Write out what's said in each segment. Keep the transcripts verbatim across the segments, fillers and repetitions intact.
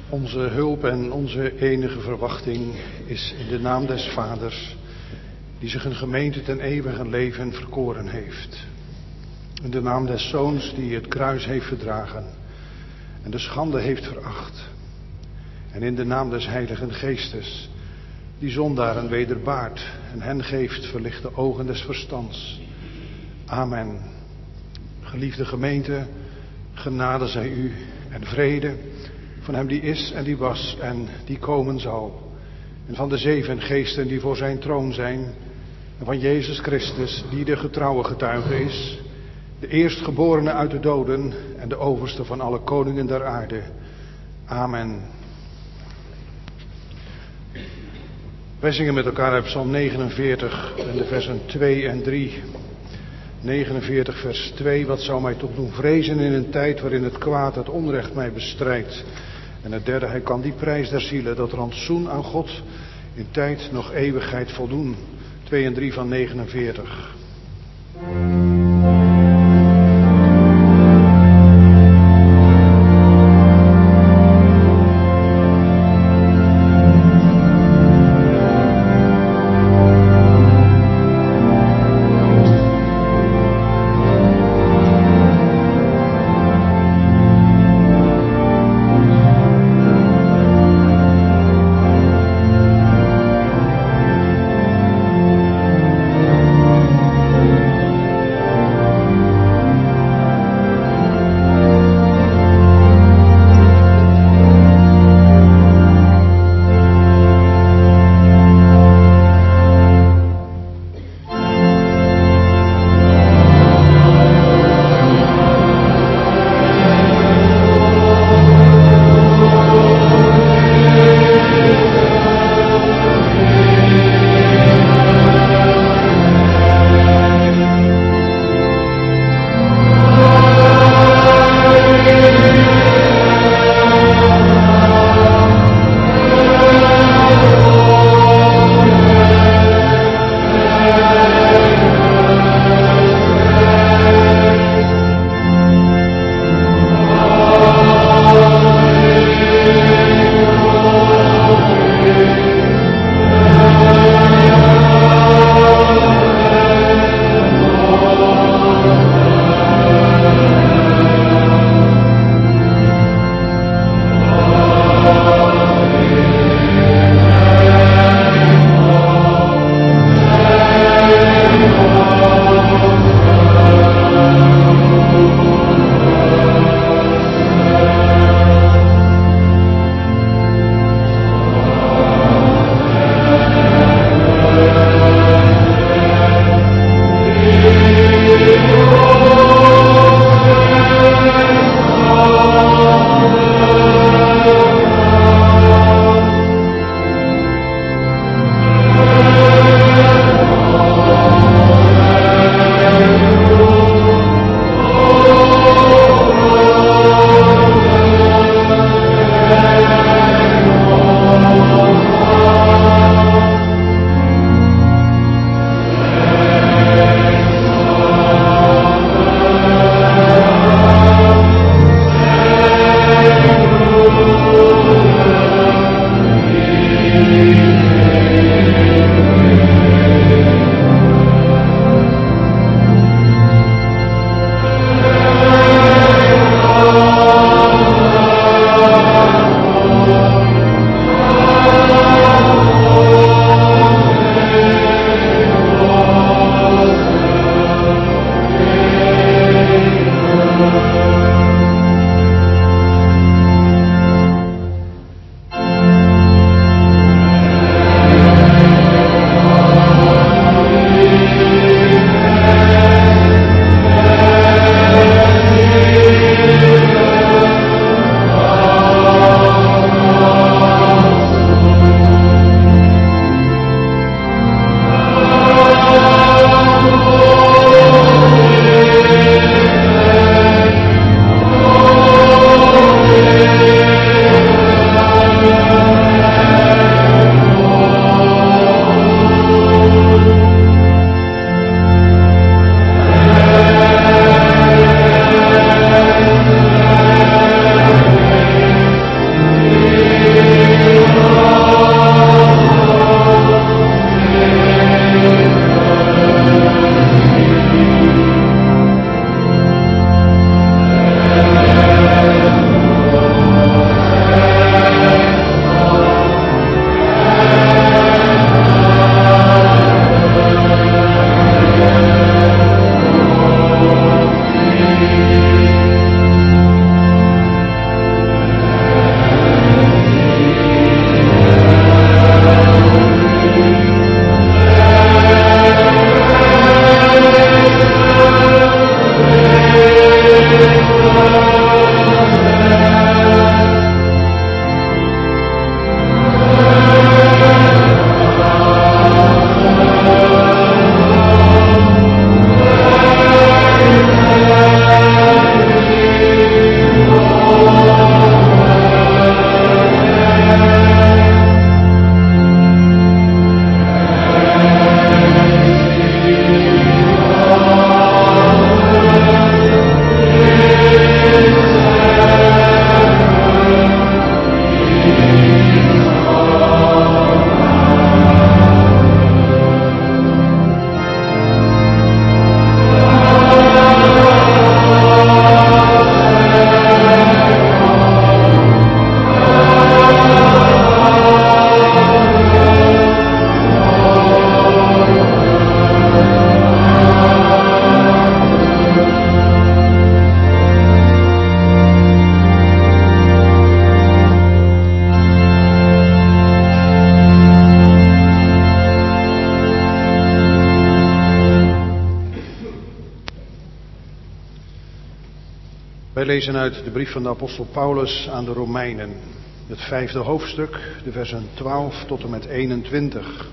Onze hulp en onze enige verwachting is in de naam des Vaders, die zich een gemeente ten eeuwige leven verkoren heeft. In de naam des Zoons, die het kruis heeft verdragen en de schande heeft veracht. En in de naam des Heiligen Geestes, die zondaren wederbaart en hen geeft verlichte ogen des verstands. Amen. Geliefde gemeente, genade zij u en vrede van hem die is en die was en die komen zal. En van de zeven geesten die voor zijn troon zijn. En van Jezus Christus, die de getrouwe getuige is. De eerstgeborene uit de doden en de overste van alle koningen der aarde. Amen. Wij zingen met elkaar uit Psalm negenenveertig en de versen twee en drie. negenenveertig vers twee. Wat zou mij toch doen vrezen in een tijd waarin het kwaad, het onrecht mij bestrijdt. En het derde, hij kan die prijs der zielen, dat rantsoen aan God, in tijd nog eeuwigheid voldoen. twee en drie van negenenveertig. Amen. lezen uit de brief van de apostel Paulus aan de Romeinen. Het vijfde hoofdstuk, de versen twaalf tot en met eenentwintig.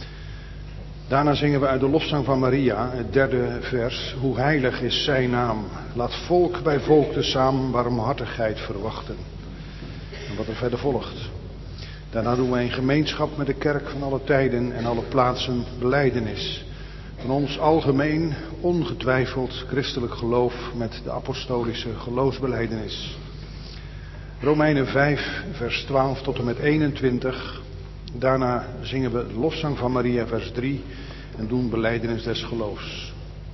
Daarna zingen we uit de lofzang van Maria, het derde vers. Hoe heilig is zijn naam. Laat volk bij volk tezamen barmhartigheid verwachten. En wat er verder volgt. Daarna doen wij in gemeenschap met de kerk van alle tijden en alle plaatsen belijdenis. Van ons algemeen, ongetwijfeld christelijk geloof met de apostolische geloofsbelijdenis. Romeinen vijf, vers twaalf tot en met eenentwintig. Daarna zingen we de lofzang van Maria, vers drie, en doen belijdenis des geloofs.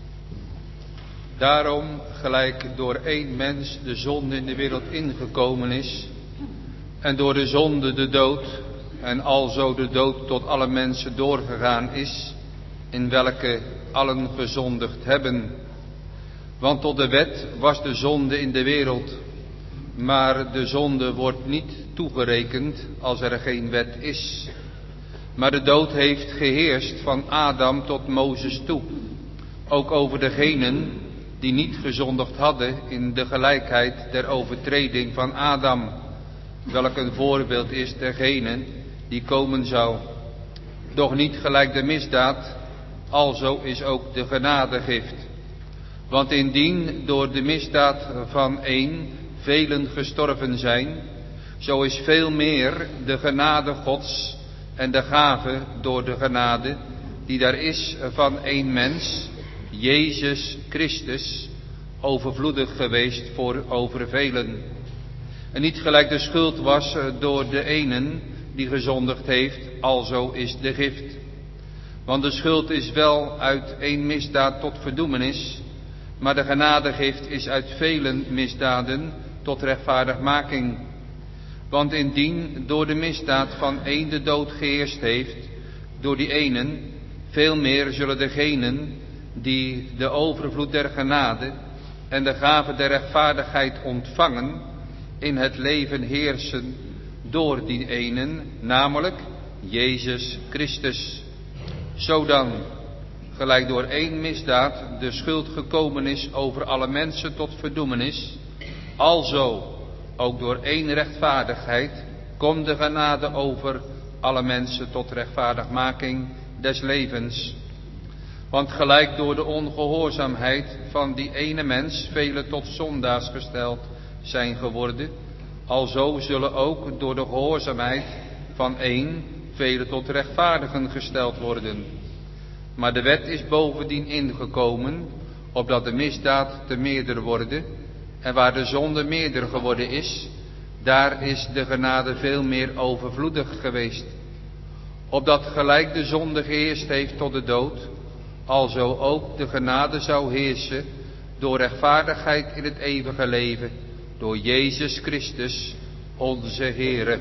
Daarom, gelijk door één mens de zonde in de wereld ingekomen is, en door de zonde de dood, en alzo de dood tot alle mensen doorgegaan is, in welke allen gezondigd hebben. Want tot de wet was de zonde in de wereld, maar de zonde wordt niet toegerekend als er geen wet is. Maar de dood heeft geheerst van Adam tot Mozes toe, ook over degenen die niet gezondigd hadden in de gelijkheid der overtreding van Adam, welk een voorbeeld is degene die komen zou. Doch niet gelijk de misdaad, alzo is ook de genadegift. Want indien door de misdaad van één velen gestorven zijn, zo is veel meer de genade Gods en de gave door de genade die daar is van één mens, Jezus Christus, overvloedig geweest voor over velen. En niet gelijk de schuld was door de enen die gezondigd heeft, alzo is de gift. Want de schuld is wel uit één misdaad tot verdoemenis, maar de genadegift is uit velen misdaden tot rechtvaardigmaking. Want indien door de misdaad van één de dood geheerst heeft, door die enen, veel meer zullen degenen die de overvloed der genade en de gave der rechtvaardigheid ontvangen, in het leven heersen door die enen, namelijk Jezus Christus. Zodan, gelijk door één misdaad de schuld gekomen is over alle mensen tot verdoemenis, alzo ook door één rechtvaardigheid komt de genade over alle mensen tot rechtvaardigmaking des levens. Want gelijk door de ongehoorzaamheid van die ene mens velen tot zondaars gesteld zijn geworden, alzo zullen ook door de gehoorzaamheid van één velen tot rechtvaardigen gesteld worden. Maar de wet is bovendien ingekomen, opdat de misdaad te meerder worden, en waar de zonde meerder geworden is, daar is de genade veel meer overvloedig geweest. Opdat gelijk de zonde geheerst heeft tot de dood, alzo ook de genade zou heersen door rechtvaardigheid in het eeuwige leven, door Jezus Christus, onze Heere.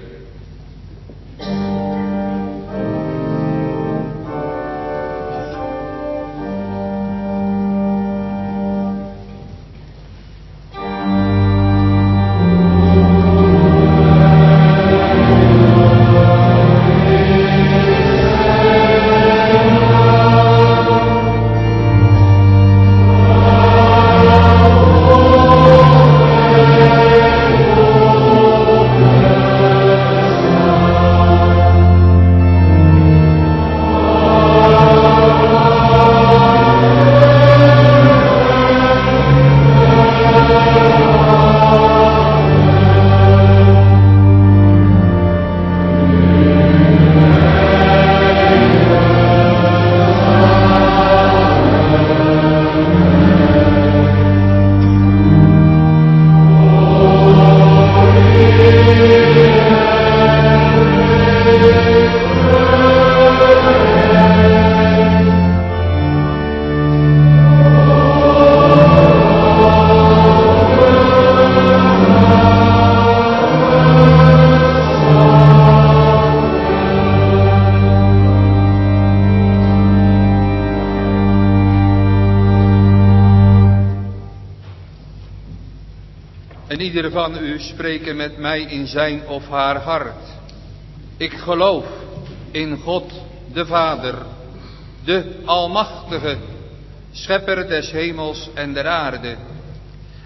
En ieder van u spreken met mij in zijn of haar hart. Ik geloof in God de Vader, de Almachtige, Schepper des hemels en der aarde.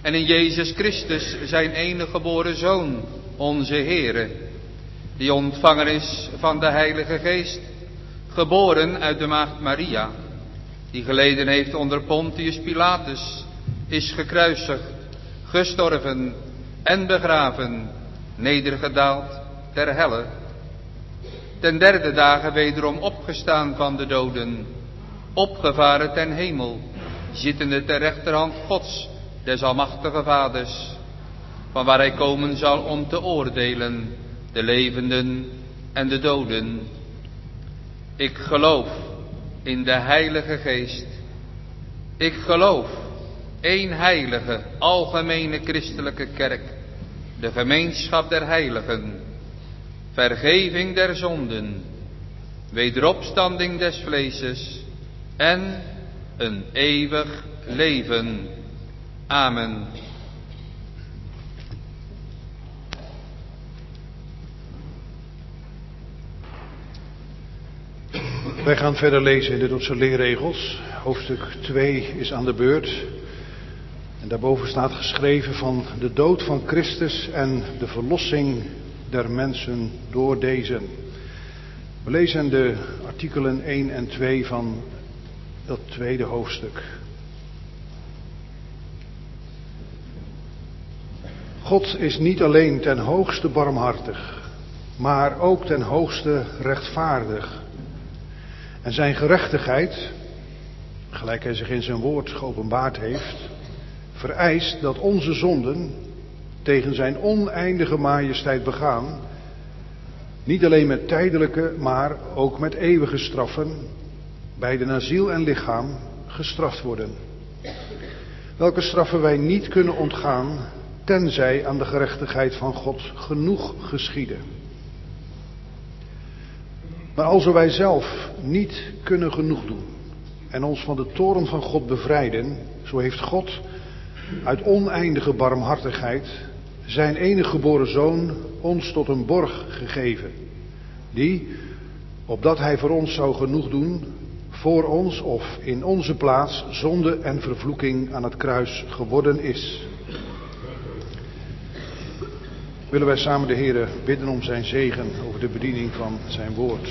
en in Jezus Christus, zijn enige geboren Zoon, onze Heere, die ontvangen is van de Heilige Geest, geboren uit de maagd Maria, die geleden heeft onder Pontius Pilatus, is gekruisigd, gestorven en begraven, nedergedaald ter helle, ten derde dagen wederom opgestaan van de doden, opgevaren ten hemel, zittende ter rechterhand Gods, des almachtige Vaders, van waar hij komen zal om te oordelen de levenden en de doden. Ik geloof in de Heilige Geest. Ik geloof één heilige, algemene christelijke kerk, de gemeenschap der heiligen, vergeving der zonden, wederopstanding des vleeses en een eeuwig leven. Amen. Wij gaan verder lezen in de Dordtse leerregels. Hoofdstuk twee is aan de beurt. En daarboven staat geschreven van de dood van Christus en de verlossing der mensen door deze. We lezen de artikelen één en twee van dat tweede hoofdstuk. God is niet alleen ten hoogste barmhartig, maar ook ten hoogste rechtvaardig. En zijn gerechtigheid, gelijk hij zich in zijn woord geopenbaard heeft, vereist dat onze zonden tegen zijn oneindige majesteit begaan, niet alleen met tijdelijke, maar ook met eeuwige straffen, beide naar ziel en lichaam, gestraft worden. Welke straffen wij niet kunnen ontgaan, tenzij aan de gerechtigheid van God genoeg geschieden. Maar als wij zelf niet kunnen genoeg doen en ons van de toorn van God bevrijden, zo heeft God uit oneindige barmhartigheid zijn enige geboren Zoon ons tot een borg gegeven, die, opdat hij voor ons zou genoeg doen, voor ons of in onze plaats zonde en vervloeking aan het kruis geworden is. Willen wij samen de Heere bidden om zijn zegen over de bediening van zijn woord.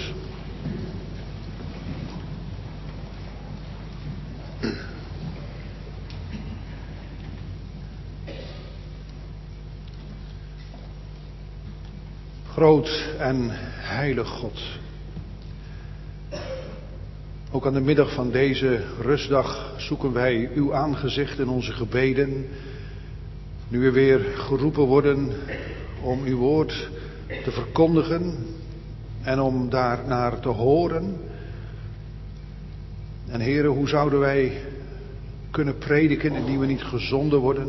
Groot en heilig God. Ook aan de middag van deze rustdag zoeken wij uw aangezicht in onze gebeden. Nu we weer geroepen worden om uw woord te verkondigen en om daarnaar te horen. En Heere, hoe zouden wij kunnen prediken indien we niet gezonden worden?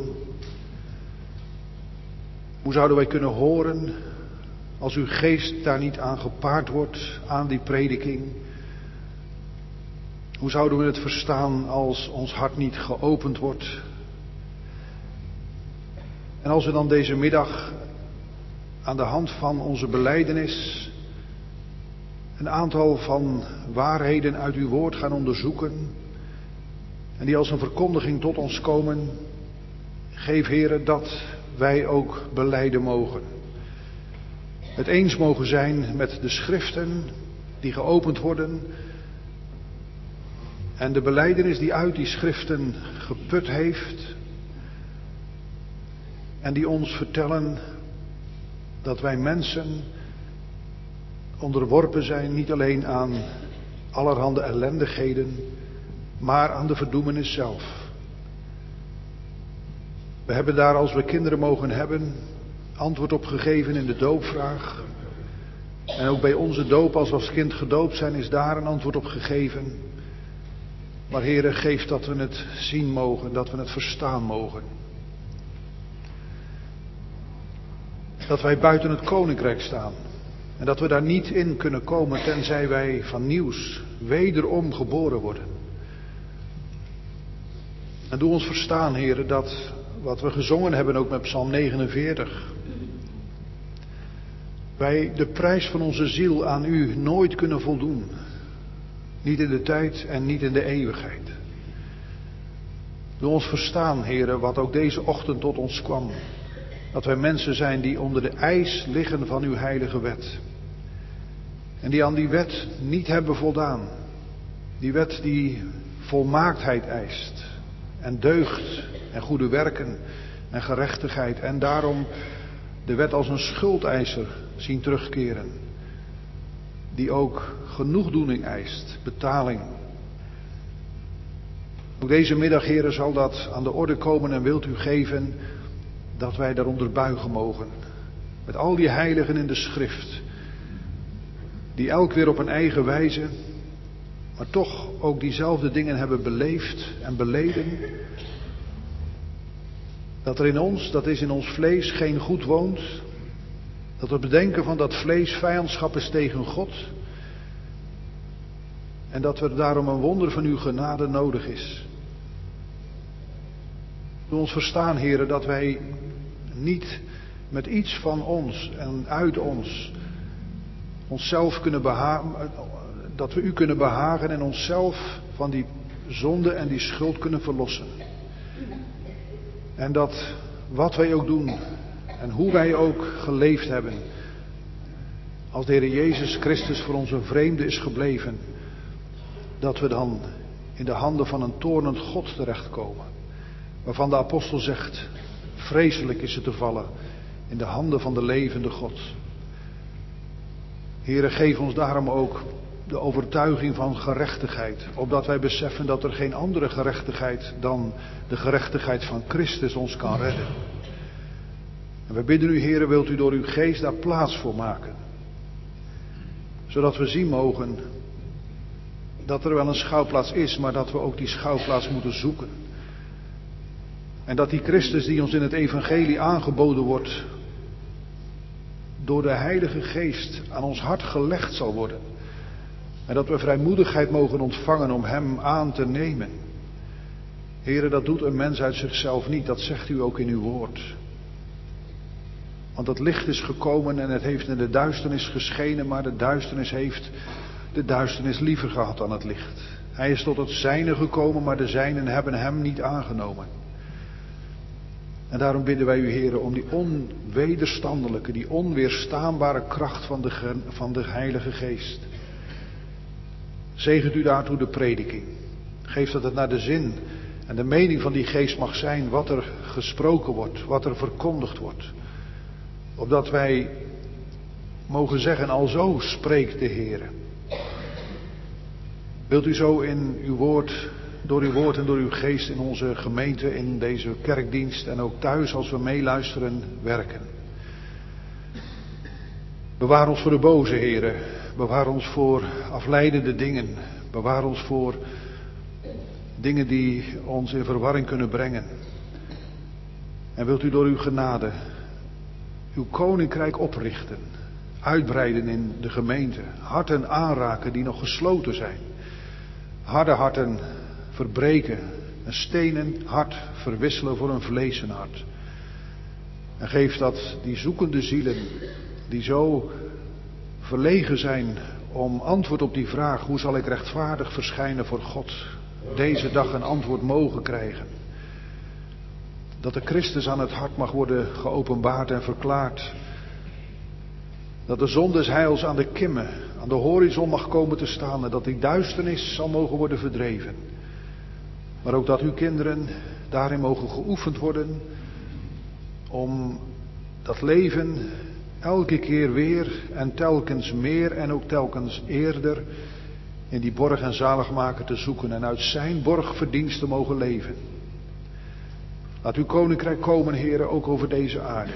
Hoe zouden wij kunnen horen als uw geest daar niet aan gepaard wordt, aan die prediking? Hoe zouden we het verstaan als ons hart niet geopend wordt? En als we dan deze middag aan de hand van onze belijdenis een aantal van waarheden uit uw woord gaan onderzoeken en die als een verkondiging tot ons komen, geef Heere dat wij ook belijden mogen. Het eens mogen zijn met de schriften die geopend worden en de belijdenis die uit die schriften geput heeft en die ons vertellen dat wij mensen onderworpen zijn niet alleen aan allerhande ellendigheden, maar aan de verdoemenis zelf. We hebben daar, als we kinderen mogen hebben, antwoord op gegeven in de doopvraag. En ook bij onze doop, als we als kind gedoopt zijn, is daar een antwoord op gegeven. Maar Heere, geef dat we het zien mogen, dat we het verstaan mogen. Dat wij buiten het koninkrijk staan. En dat we daar niet in kunnen komen tenzij wij van nieuws wederom geboren worden. En doe ons verstaan, Heere, dat wat we gezongen hebben ook met Psalm negenenveertig. Wij de prijs van onze ziel aan u nooit kunnen voldoen. Niet in de tijd en niet in de eeuwigheid. Doe ons verstaan, Heere, wat ook deze ochtend tot ons kwam. Dat wij mensen zijn die onder de eis liggen van uw heilige wet. En die aan die wet niet hebben voldaan. Die wet die volmaaktheid eist. En deugd en goede werken en gerechtigheid. En daarom de wet als een schuldeiser zien terugkeren. Die ook genoegdoening eist, betaling. Ook deze middag, Heere, zal dat aan de orde komen en wilt u geven dat wij daaronder buigen mogen. Met al die heiligen in de schrift. Die elk weer op een eigen wijze, maar toch ook diezelfde dingen hebben beleefd en beleden. Dat er in ons, dat is in ons vlees, geen goed woont. Dat we bedenken van dat vlees vijandschap is tegen God. En dat er daarom een wonder van uw genade nodig is. Doe ons verstaan, Heere, dat wij niet met iets van ons en uit ons onszelf kunnen behagen, dat we u kunnen behagen en onszelf van die zonde en die schuld kunnen verlossen. En dat wat wij ook doen en hoe wij ook geleefd hebben, als de Heer Jezus Christus voor ons een vreemde is gebleven, dat we dan in de handen van een toornend God terechtkomen. Waarvan de apostel zegt, vreselijk is het te vallen in de handen van de levende God. Heere, geef ons daarom ook de overtuiging van gerechtigheid. Opdat wij beseffen dat er geen andere gerechtigheid dan de gerechtigheid van Christus ons kan redden. En we bidden u, Heere, wilt u door uw geest daar plaats voor maken. Zodat we zien mogen dat er wel een schouwplaats is, maar dat we ook die schouwplaats moeten zoeken. En dat die Christus die ons in het evangelie aangeboden wordt, door de Heilige Geest aan ons hart gelegd zal worden. En dat we vrijmoedigheid mogen ontvangen om hem aan te nemen. Heere, dat doet een mens uit zichzelf niet, dat zegt u ook in uw woord. Want het licht is gekomen en het heeft in de duisternis geschenen, maar de duisternis heeft de duisternis liever gehad dan het licht. Hij is tot het zijne gekomen, maar de zijnen hebben hem niet aangenomen. En daarom bidden wij u, Heere, om die onwederstandelijke, die onweerstaanbare kracht van de, van de Heilige Geest. Zegent u daartoe de prediking. Geef dat het naar de zin en de mening van die Geest mag zijn wat er gesproken wordt, wat er verkondigd wordt. Opdat wij mogen zeggen, alzo spreekt de Heere. Wilt u zo in uw woord, door uw woord en door uw geest in onze gemeente, in deze kerkdienst en ook thuis als we meeluisteren, werken. Bewaar ons voor de boze, Heere. Bewaar ons voor afleidende dingen. Bewaar ons voor dingen die ons in verwarring kunnen brengen. En wilt u door uw genade uw koninkrijk oprichten. Uitbreiden in de gemeente. Harten aanraken die nog gesloten zijn. Harde harten verbreken. Een stenen hart verwisselen voor een vleesen hart. En geef dat die zoekende zielen, die zo verlegen zijn om antwoord op die vraag, hoe zal ik rechtvaardig verschijnen voor God, deze dag een antwoord mogen krijgen. Dat de Christus aan het hart mag worden geopenbaard en verklaard. Dat de zon des heils aan de kimmen, aan de horizon mag komen te staan en dat die duisternis zal mogen worden verdreven. Maar ook dat uw kinderen daarin mogen geoefend worden om dat leven elke keer weer en telkens meer en ook telkens eerder in die borg en zaligmaker te zoeken en uit zijn borgverdiensten mogen leven. Laat uw koninkrijk komen, Heere, ook over deze aarde.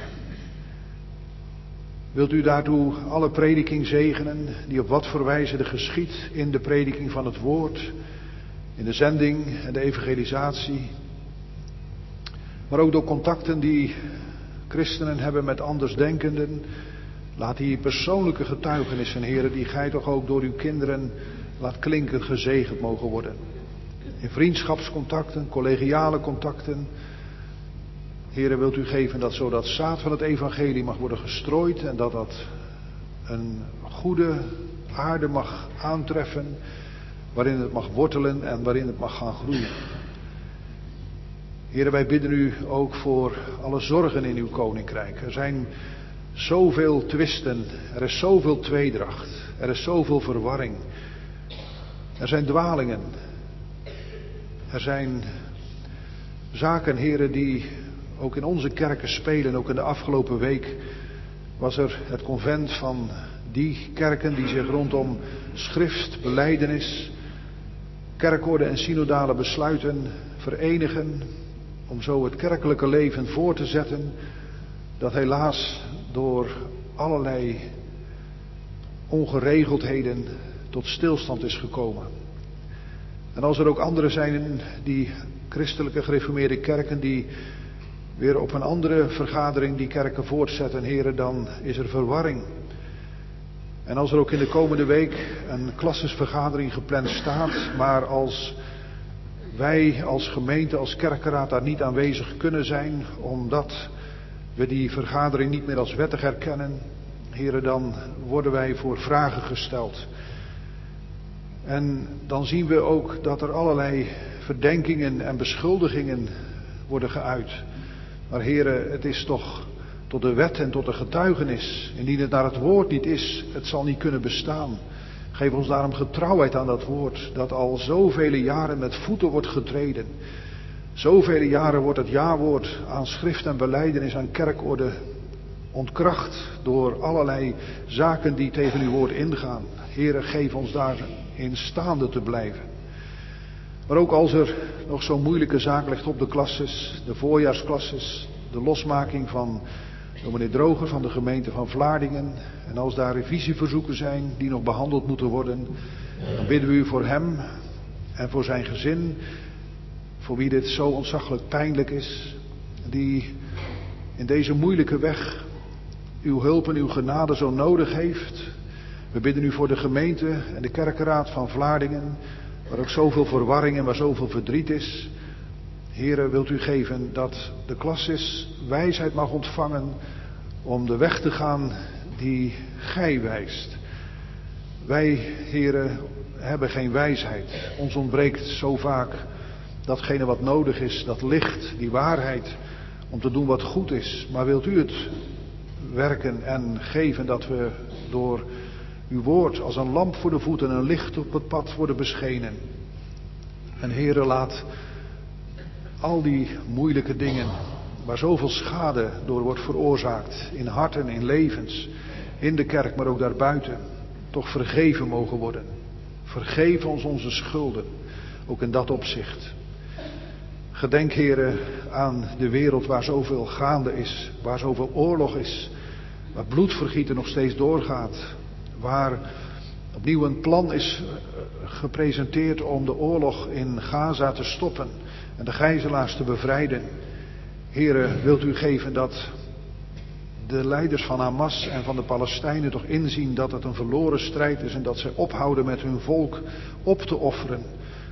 Wilt u daartoe alle prediking zegenen, die op wat voor wijze er geschiet in de prediking van het woord, in de zending en de evangelisatie, maar ook door contacten die christenen hebben met andersdenkenden. Laat die persoonlijke getuigenissen, Heere, die gij toch ook door uw kinderen laat klinken, gezegend mogen worden. In vriendschapscontacten, collegiale contacten. Heere, wilt u geven dat zo dat zaad van het evangelie mag worden gestrooid en dat dat een goede aarde mag aantreffen, waarin het mag wortelen en waarin het mag gaan groeien. Heren, wij bidden u ook voor alle zorgen in uw koninkrijk. Er zijn zoveel twisten, er is zoveel tweedracht, er is zoveel verwarring. Er zijn dwalingen. Er zijn zaken, heren, die ook in onze kerken spelen. Ook in de afgelopen week was er het convent van die kerken die zich rondom schrift, belijdenis, kerkorde en synodale besluiten verenigen. Om zo het kerkelijke leven voor te zetten. Dat helaas door allerlei ongeregeldheden tot stilstand is gekomen. En als er ook anderen zijn, die christelijke gereformeerde kerken, die weer op een andere vergadering die kerken voortzetten, heren, dan is er verwarring. En als er ook in de komende week een klassesvergadering gepland staat, maar als wij als gemeente, als kerkenraad daar niet aanwezig kunnen zijn, omdat we die vergadering niet meer als wettig erkennen, heren, dan worden wij voor vragen gesteld. En dan zien we ook dat er allerlei verdenkingen en beschuldigingen worden geuit. Maar heren, het is toch tot de wet en tot de getuigenis. Indien het naar het woord niet is, het zal niet kunnen bestaan. Geef ons daarom getrouwheid aan dat woord, dat al zoveel jaren met voeten wordt getreden. Zoveel jaren wordt het jawoord aan schrift en belijdenis, aan kerkorde ontkracht door allerlei zaken die tegen uw woord ingaan. Heere, geef ons daarin staande te blijven. Maar ook als er nog zo'n moeilijke zaak ligt op de klasses, de voorjaarsklasses, de losmaking van dominee Droger van de gemeente van Vlaardingen. En als daar revisieverzoeken zijn die nog behandeld moeten worden, dan bidden we u voor hem en voor zijn gezin, voor wie dit zo ontzaglijk pijnlijk is, die in deze moeilijke weg uw hulp en uw genade zo nodig heeft. We bidden u voor de gemeente en de kerkenraad van Vlaardingen, waar ook zoveel verwarring en waar zoveel verdriet is. Heere, wilt u geven dat de klasses wijsheid mag ontvangen om de weg te gaan die gij wijst. Wij, Heere, hebben geen wijsheid. Ons ontbreekt zo vaak datgene wat nodig is, dat licht, die waarheid, om te doen wat goed is. Maar wilt u het werken en geven dat we door uw woord als een lamp voor de voeten en een licht op het pad worden beschenen. En Heere, laat al die moeilijke dingen, waar zoveel schade door wordt veroorzaakt, in harten, in levens, in de kerk, maar ook daarbuiten, toch vergeven mogen worden. Vergeef ons onze schulden, ook in dat opzicht. Gedenk, Heere, aan de wereld waar zoveel gaande is, waar zoveel oorlog is, waar bloedvergieten nog steeds doorgaat, waar opnieuw een plan is gepresenteerd om de oorlog in Gaza te stoppen en de gijzelaars te bevrijden. Heere, wilt u geven dat de leiders van Hamas en van de Palestijnen toch inzien dat het een verloren strijd is en dat zij ophouden met hun volk op te offeren.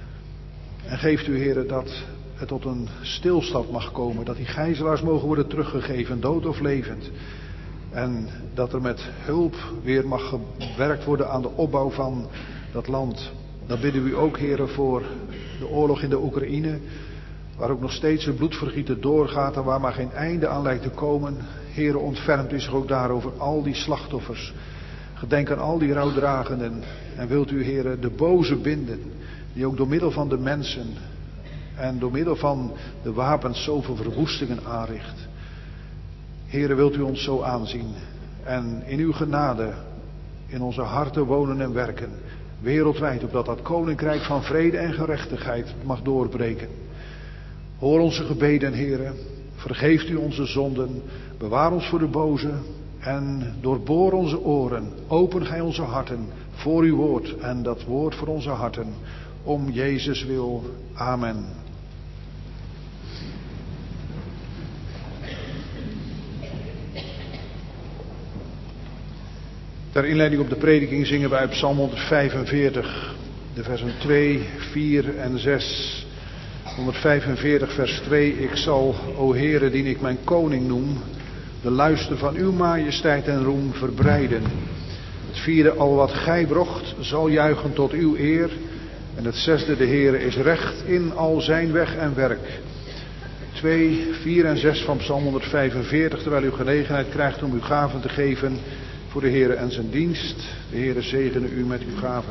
En geeft u, Heere, dat het tot een stilstand mag komen, dat die gijzelaars mogen worden teruggegeven, dood of levend. En dat er met hulp weer mag gewerkt worden aan de opbouw van dat land. Dan bidden we u ook, Heere, voor de oorlog in de Oekraïne, waar ook nog steeds het bloedvergieten doorgaat en waar maar geen einde aan lijkt te komen. Heere, ontfermt u zich ook daarover al die slachtoffers. Gedenk aan al die rouwdragenden. En wilt u, Heere, de boze binden, die ook door middel van de mensen en door middel van de wapens zoveel verwoestingen aanricht. Heere, wilt u ons zo aanzien en in uw genade in onze harten wonen en werken, wereldwijd, opdat dat koninkrijk van vrede en gerechtigheid mag doorbreken. Hoor onze gebeden, Heere, vergeeft u onze zonden, bewaar ons voor de boze en doorboor onze oren, open gij onze harten voor uw woord en dat woord voor onze harten, om Jezus wil. Amen. Ter inleiding op de prediking zingen wij uit Psalm honderdvijfenveertig, de versen twee, vier en zes. honderdvijfenveertig vers twee. Ik zal, o Heere, dien ik mijn koning noem, de luister van uw majesteit en roem verbreiden. Het vierde, al wat gij brocht, zal juichen tot uw eer. En het zesde, de Heere is recht in al zijn weg en werk. Het twee, vier en zes van Psalm honderdvijfenveertig, terwijl u gelegenheid krijgt om uw gaven te geven voor de Heere en zijn dienst. De Heere zegene u met uw gaven.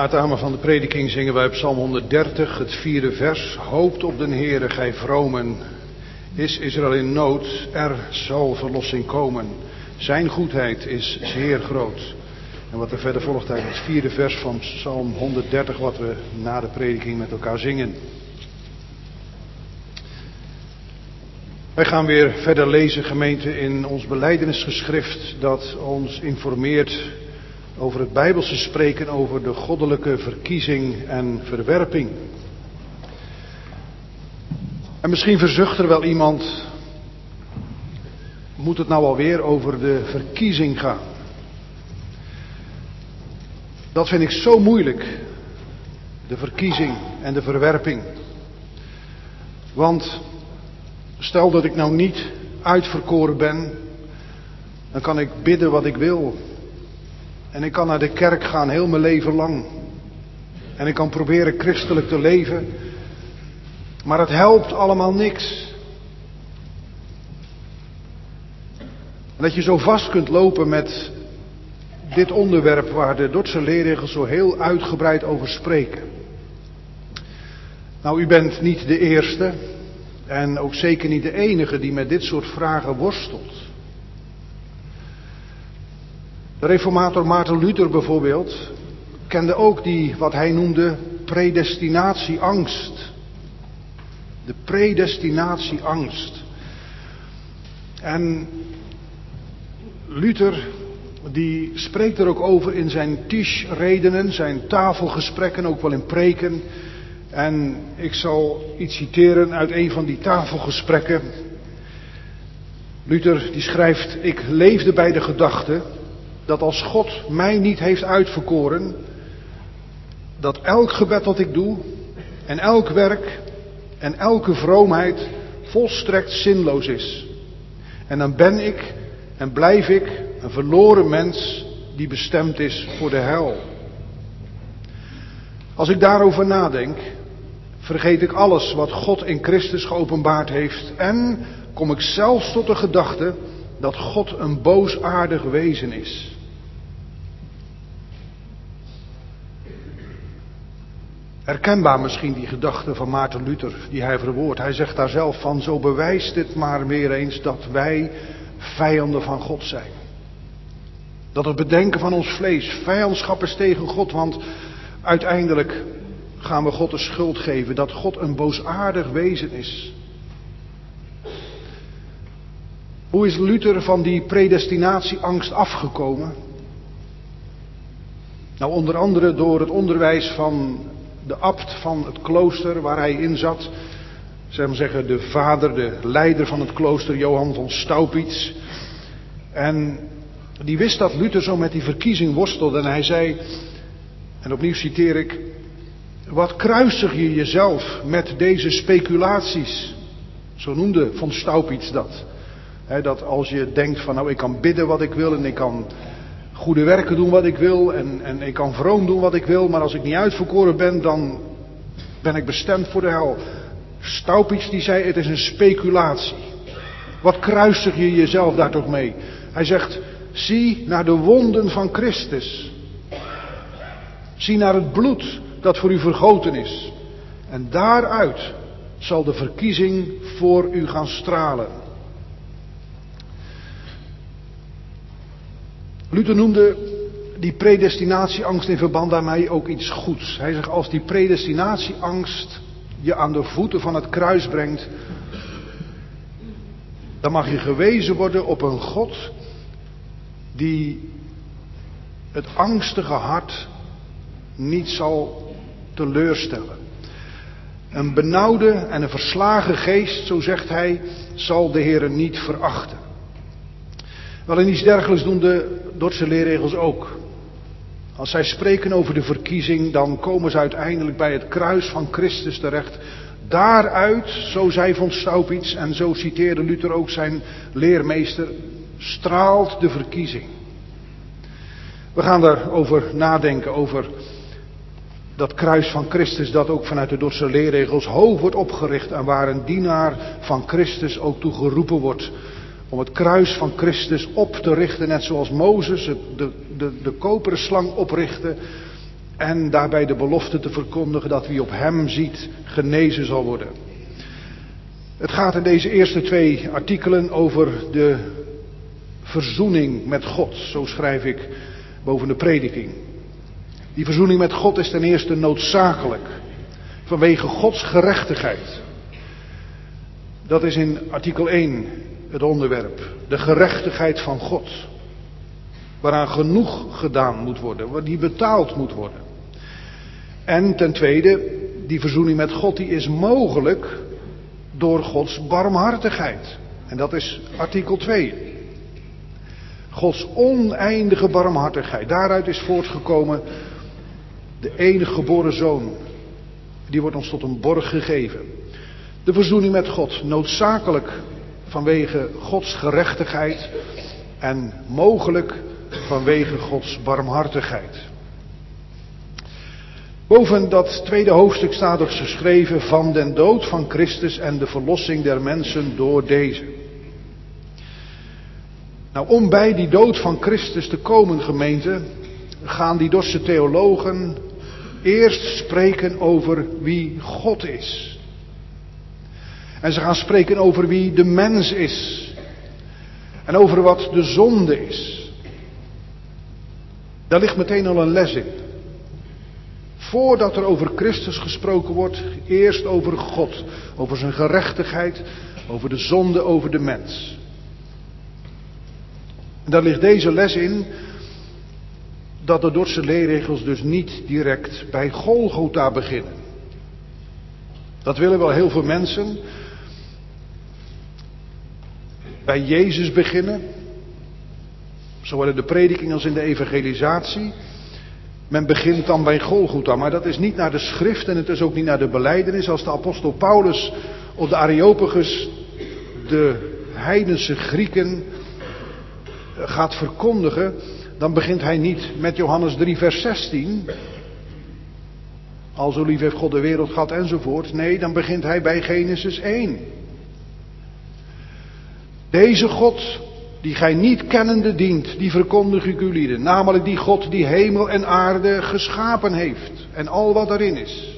Na het amen van de prediking zingen wij op Psalm honderddertig, het vierde vers. Hoopt op den Heere, gij vromen. Is Israël in nood, er zal verlossing komen. Zijn goedheid is zeer groot. En wat er verder volgt uit het vierde vers van Psalm honderddertig, wat we na de prediking met elkaar zingen. Wij gaan weer verder lezen, gemeente, in ons belijdenisgeschrift dat ons informeert over het Bijbelse spreken over de goddelijke verkiezing en verwerping. En misschien verzucht er wel iemand, moet het nou alweer over de verkiezing gaan? Dat vind ik zo moeilijk, de verkiezing en de verwerping. Want stel dat ik nou niet uitverkoren ben, dan kan ik bidden wat ik wil. En ik kan naar de kerk gaan heel mijn leven lang. En ik kan proberen christelijk te leven. Maar het helpt allemaal niks. En dat je zo vast kunt lopen met dit onderwerp waar de Dordtse leerregels zo heel uitgebreid over spreken. Nou, u bent niet de eerste en ook zeker niet de enige die met dit soort vragen worstelt. De reformator Maarten Luther bijvoorbeeld kende ook die, wat hij noemde, predestinatieangst. De predestinatieangst. En Luther, die spreekt er ook over in zijn Tischredenen, zijn tafelgesprekken, ook wel in preken. En ik zal iets citeren uit een van die tafelgesprekken. Luther die schrijft: ik leefde bij de gedachte dat als God mij niet heeft uitverkoren, dat elk gebed dat ik doe en elk werk en elke vroomheid volstrekt zinloos is. En dan ben ik en blijf ik een verloren mens die bestemd is voor de hel. Als ik daarover nadenk, vergeet ik alles wat God in Christus geopenbaard heeft en kom ik zelfs tot de gedachte dat God een boosaardig wezen is. Herkenbaar misschien die gedachte van Maarten Luther die hij verwoordt. Hij zegt daar zelf van: zo bewijst het maar weer eens dat wij vijanden van God zijn. Dat het bedenken van ons vlees vijandschap is tegen God, want uiteindelijk gaan we God de schuld geven dat God een boosaardig wezen is. Hoe is Luther van die predestinatieangst afgekomen? Nou, onder andere door het onderwijs van de abt van het klooster waar hij in zat. Zeg maar zeggen, de vader, de leider van het klooster, Johan van Staupitz. En die wist dat Luther zo met die verkiezing worstelde. En hij zei, en opnieuw citeer ik: wat kruisig je jezelf met deze speculaties. Zo noemde van Staupitz dat. He, dat als je denkt van nou, ik kan bidden wat ik wil en ik kan goede werken doen wat ik wil en, en ik kan vroom doen wat ik wil, maar als ik niet uitverkoren ben, dan ben ik bestemd voor de hel. Staupitz die zei, het is een speculatie. Wat kruisig je jezelf daar toch mee? Hij zegt, zie naar de wonden van Christus. Zie naar het bloed dat voor u vergoten is. En daaruit zal de verkiezing voor u gaan stralen. Luther noemde die predestinatieangst in verband daarmee ook iets goeds. Hij zegt, als die predestinatieangst je aan de voeten van het kruis brengt, dan mag je gewezen worden op een God die het angstige hart niet zal teleurstellen. Een benauwde en een verslagen geest, zo zegt hij, zal de Heere niet verachten. Wel, en iets dergelijks doen de Dordtse leerregels ook. Als zij spreken over de verkiezing, dan komen ze uiteindelijk bij het kruis van Christus terecht. Daaruit, zo zei von Staupitz, en zo citeerde Luther ook zijn leermeester, straalt de verkiezing. We gaan daarover nadenken, over dat kruis van Christus dat ook vanuit de Dordtse leerregels hoog wordt opgericht en waar een dienaar van Christus ook toe geroepen wordt om het kruis van Christus op te richten, net zoals Mozes het, de, de, de koperen slang oprichtte En daarbij de belofte te verkondigen dat wie op hem ziet genezen zal worden. Het gaat in deze eerste twee artikelen over de verzoening met God. Zo schrijf ik boven de prediking. Die verzoening met God is ten eerste noodzakelijk. Vanwege Gods gerechtigheid. Dat is in artikel één het onderwerp. De gerechtigheid van God. Waaraan genoeg gedaan moet worden. Die betaald moet worden. En ten tweede, die verzoening met God die is mogelijk door Gods barmhartigheid. En dat is artikel twee. Gods oneindige barmhartigheid. Daaruit is voortgekomen de enige geboren zoon. Die wordt ons tot een borg gegeven. De verzoening met God, noodzakelijk vanwege Gods gerechtigheid en mogelijk vanwege Gods barmhartigheid. Boven dat tweede hoofdstuk staat er geschreven van den dood van Christus en de verlossing der mensen door deze. Nou, om bij die dood van Christus te komen, gemeente, gaan die Dorse theologen eerst spreken over wie God is. En ze gaan spreken over wie de mens is. En over wat de zonde is. Daar ligt meteen al een les in. Voordat er over Christus gesproken wordt, eerst over God. Over zijn gerechtigheid, over de zonde, over de mens. En daar ligt deze les in, dat de Dordtse leerregels dus niet direct bij Golgotha beginnen. Dat willen wel heel veel mensen. Bij Jezus beginnen. Zowel in de prediking als in de evangelisatie. Men begint dan bij Golgotha, maar dat is niet naar de schrift en het is ook niet naar de belijdenis. Als de apostel Paulus op de Areopagus de heidense Grieken gaat verkondigen, dan begint hij niet met Johannes drie vers zestien. Al zo lief heeft God de wereld gehad enzovoort. Nee, dan begint hij bij Genesis één. Deze God, die gij niet kennende dient, die verkondig ik u lieden. Namelijk die God die hemel en aarde geschapen heeft. En al wat daarin is.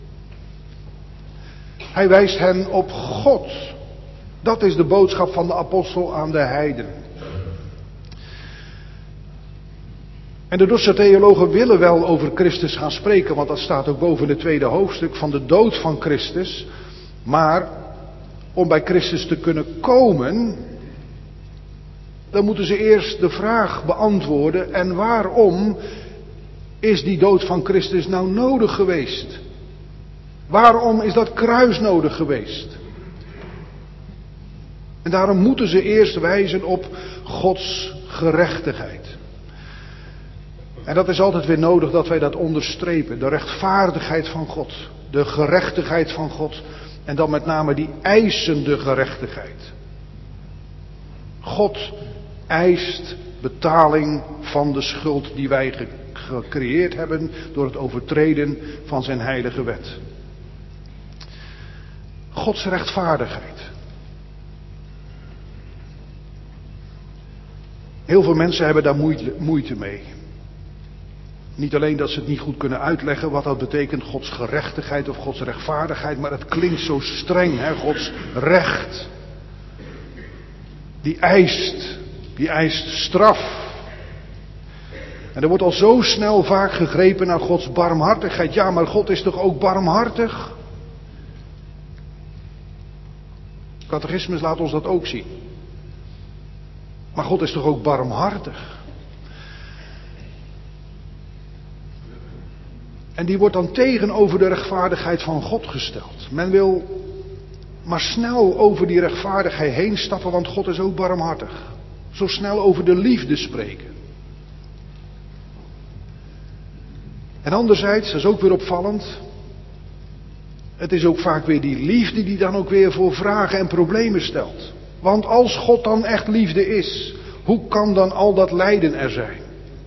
Hij wijst hen op God. Dat is de boodschap van de apostel aan de heidenen. En de Dordtse theologen willen wel over Christus gaan spreken, want dat staat ook boven het tweede hoofdstuk van de dood van Christus. Maar om bij Christus te kunnen komen, dan moeten ze eerst de vraag beantwoorden: en waarom is die dood van Christus nou nodig geweest? Waarom is dat kruis nodig geweest? En daarom moeten ze eerst wijzen op Gods gerechtigheid. En dat is altijd weer nodig dat wij dat onderstrepen. De rechtvaardigheid van God. De gerechtigheid van God. En dan met name die eisende gerechtigheid. God eist betaling van de schuld die wij gecreëerd hebben door het overtreden van zijn heilige wet. Gods rechtvaardigheid. Heel veel mensen hebben daar moeite, moeite mee. Niet alleen dat ze het niet goed kunnen uitleggen wat dat betekent, Gods gerechtigheid of Gods rechtvaardigheid, maar het klinkt zo streng, hè? Gods recht. Die eist, die eist straf. En er wordt al zo snel vaak gegrepen naar Gods barmhartigheid. Ja, maar God is toch ook barmhartig? Het catechismus laat ons dat ook zien. Maar God is toch ook barmhartig? En die wordt dan tegenover de rechtvaardigheid van God gesteld. Men wil maar snel over die rechtvaardigheid heen stappen, want God is ook barmhartig. Zo snel over de liefde spreken. En anderzijds, dat is ook weer opvallend, het is ook vaak weer die liefde die dan ook weer voor vragen en problemen stelt. Want als God dan echt liefde is, hoe kan dan al dat lijden er zijn?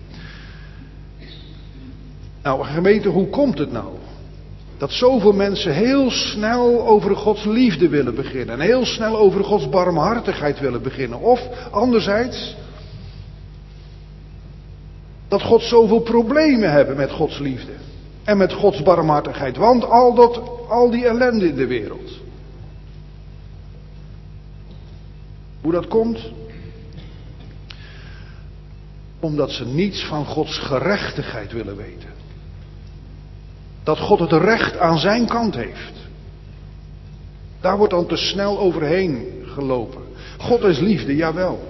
Nou, gemeente, hoe komt het nou? Dat zoveel mensen heel snel over Gods liefde willen beginnen. En heel snel over Gods barmhartigheid willen beginnen. Of anderzijds, dat God zoveel problemen hebben met Gods liefde. En met Gods barmhartigheid. Want al, dat, al die ellende in de wereld. Hoe dat komt? Omdat ze niets van Gods gerechtigheid willen weten. Dat God het recht aan zijn kant heeft. Daar wordt dan te snel overheen gelopen. God is liefde, jawel.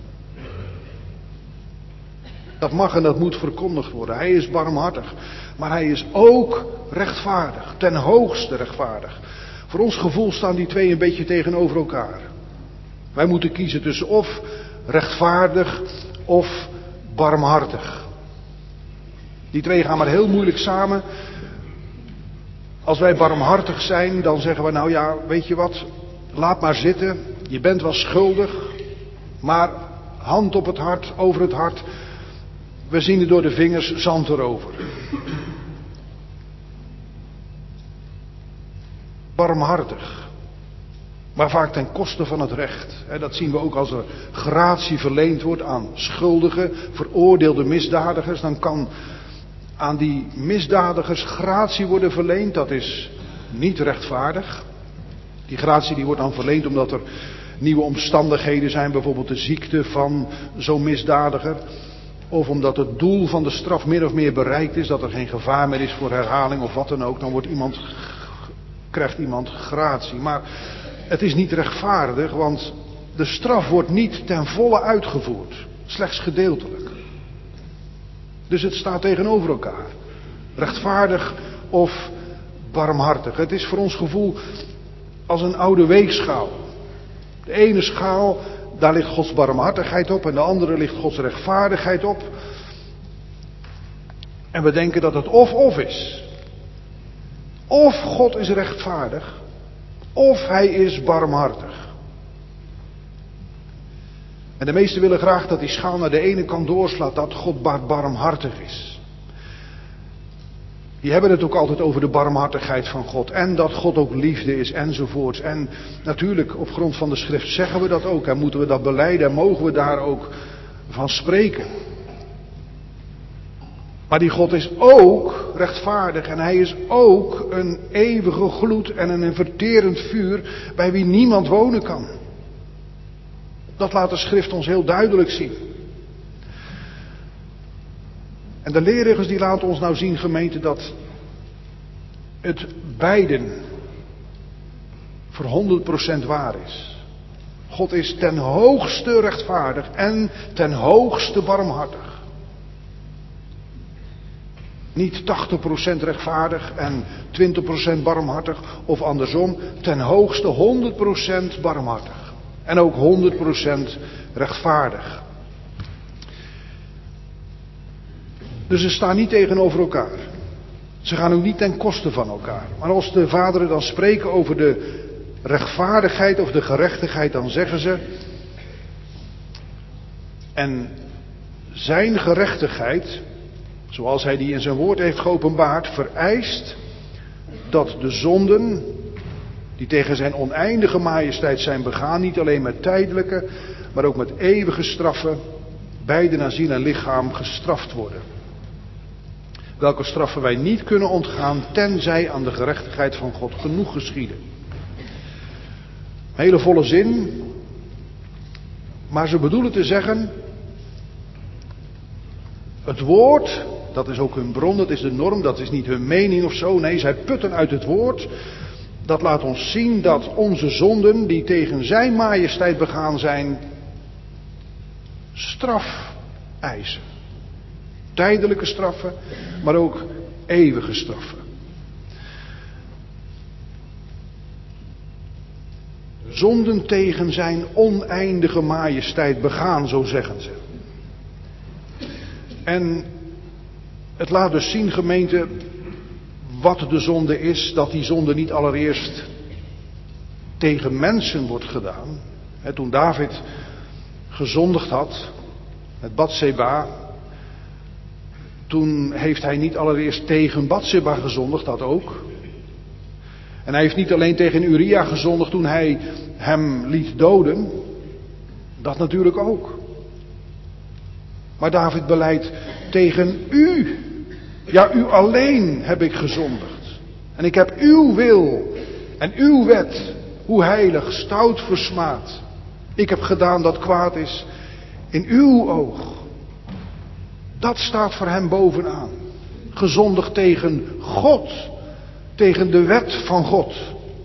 Dat mag en dat moet verkondigd worden. Hij is barmhartig. Maar hij is ook rechtvaardig. Ten hoogste rechtvaardig. Voor ons gevoel staan die twee een beetje tegenover elkaar. Wij moeten kiezen tussen of rechtvaardig of barmhartig. Die twee gaan maar heel moeilijk samen. Als wij barmhartig zijn, dan zeggen we nou ja, weet je wat, laat maar zitten. Je bent wel schuldig, maar hand op het hart, over het hart. We zien er door de vingers, zand erover. Barmhartig. Maar vaak ten koste van het recht. Dat zien we ook als er gratie verleend wordt aan schuldigen, veroordeelde misdadigers. Dan kan aan die misdadigers gratie worden verleend. Dat is niet rechtvaardig. Die gratie die wordt dan verleend omdat er nieuwe omstandigheden zijn. Bijvoorbeeld de ziekte van zo'n misdadiger. Of omdat het doel van de straf min of meer bereikt is. Dat er geen gevaar meer is voor herhaling of wat dan ook. Dan wordt iemand, krijgt iemand gratie. Maar het is niet rechtvaardig, want de straf wordt niet ten volle uitgevoerd. Slechts gedeeltelijk. Dus het staat tegenover elkaar. Rechtvaardig of barmhartig. Het is voor ons gevoel als een oude weegschaal. De ene schaal, daar ligt Gods barmhartigheid op en de andere ligt Gods rechtvaardigheid op. En we denken dat het of-of is. Of God is rechtvaardig, of hij is barmhartig. En de meesten willen graag dat die schaal naar de ene kant doorslaat, dat God barmhartig is. Die hebben het ook altijd over de barmhartigheid van God. En dat God ook liefde is enzovoorts. En natuurlijk op grond van de schrift zeggen we dat ook. En moeten we dat belijden en mogen we daar ook van spreken. Maar die God is ook rechtvaardig. En hij is ook een eeuwige gloed en een verterend vuur bij wie niemand wonen kan. Dat laat de schrift ons heel duidelijk zien. En de leerregels die laten ons nou zien, gemeente, dat het beiden voor honderd procent waar is. God is ten hoogste rechtvaardig en ten hoogste barmhartig. Niet tachtig procent rechtvaardig en twintig procent barmhartig of andersom. Ten hoogste honderd procent barmhartig. En ook honderd procent rechtvaardig. Dus ze staan niet tegenover elkaar. Ze gaan ook niet ten koste van elkaar. Maar als de vaderen dan spreken over de rechtvaardigheid of de gerechtigheid, dan zeggen ze: en zijn gerechtigheid, zoals hij die in zijn woord heeft geopenbaard, vereist dat de zonden die tegen zijn oneindige majesteit zijn begaan, niet alleen met tijdelijke, maar ook met eeuwige straffen, beide naar ziel en lichaam gestraft worden. Welke straffen wij niet kunnen ontgaan, tenzij aan de gerechtigheid van God genoeg geschieden. Een hele volle zin. Maar ze bedoelen te zeggen, het woord, dat is ook hun bron, dat is de norm, dat is niet hun mening of zo. Nee, zij putten uit het woord. Dat laat ons zien dat onze zonden, die tegen zijn majesteit begaan zijn, straf eisen. Tijdelijke straffen, maar ook eeuwige straffen. Zonden tegen zijn oneindige majesteit begaan, zo zeggen ze. En het laat dus zien, gemeente, wat de zonde is. Dat die zonde niet allereerst tegen mensen wordt gedaan. He, toen David gezondigd had met Batseba, toen heeft hij niet allereerst tegen Batseba gezondigd, dat ook. En hij heeft niet alleen tegen Uria gezondigd toen hij hem liet doden. Dat natuurlijk ook. Maar David belijdt Tegen u, ja u alleen heb ik gezondigd. En ik heb uw wil en uw wet, hoe heilig, stout versmaad. Ik heb gedaan dat kwaad is in uw oog. Dat staat voor hem bovenaan. Gezondigd tegen God, tegen de wet van God.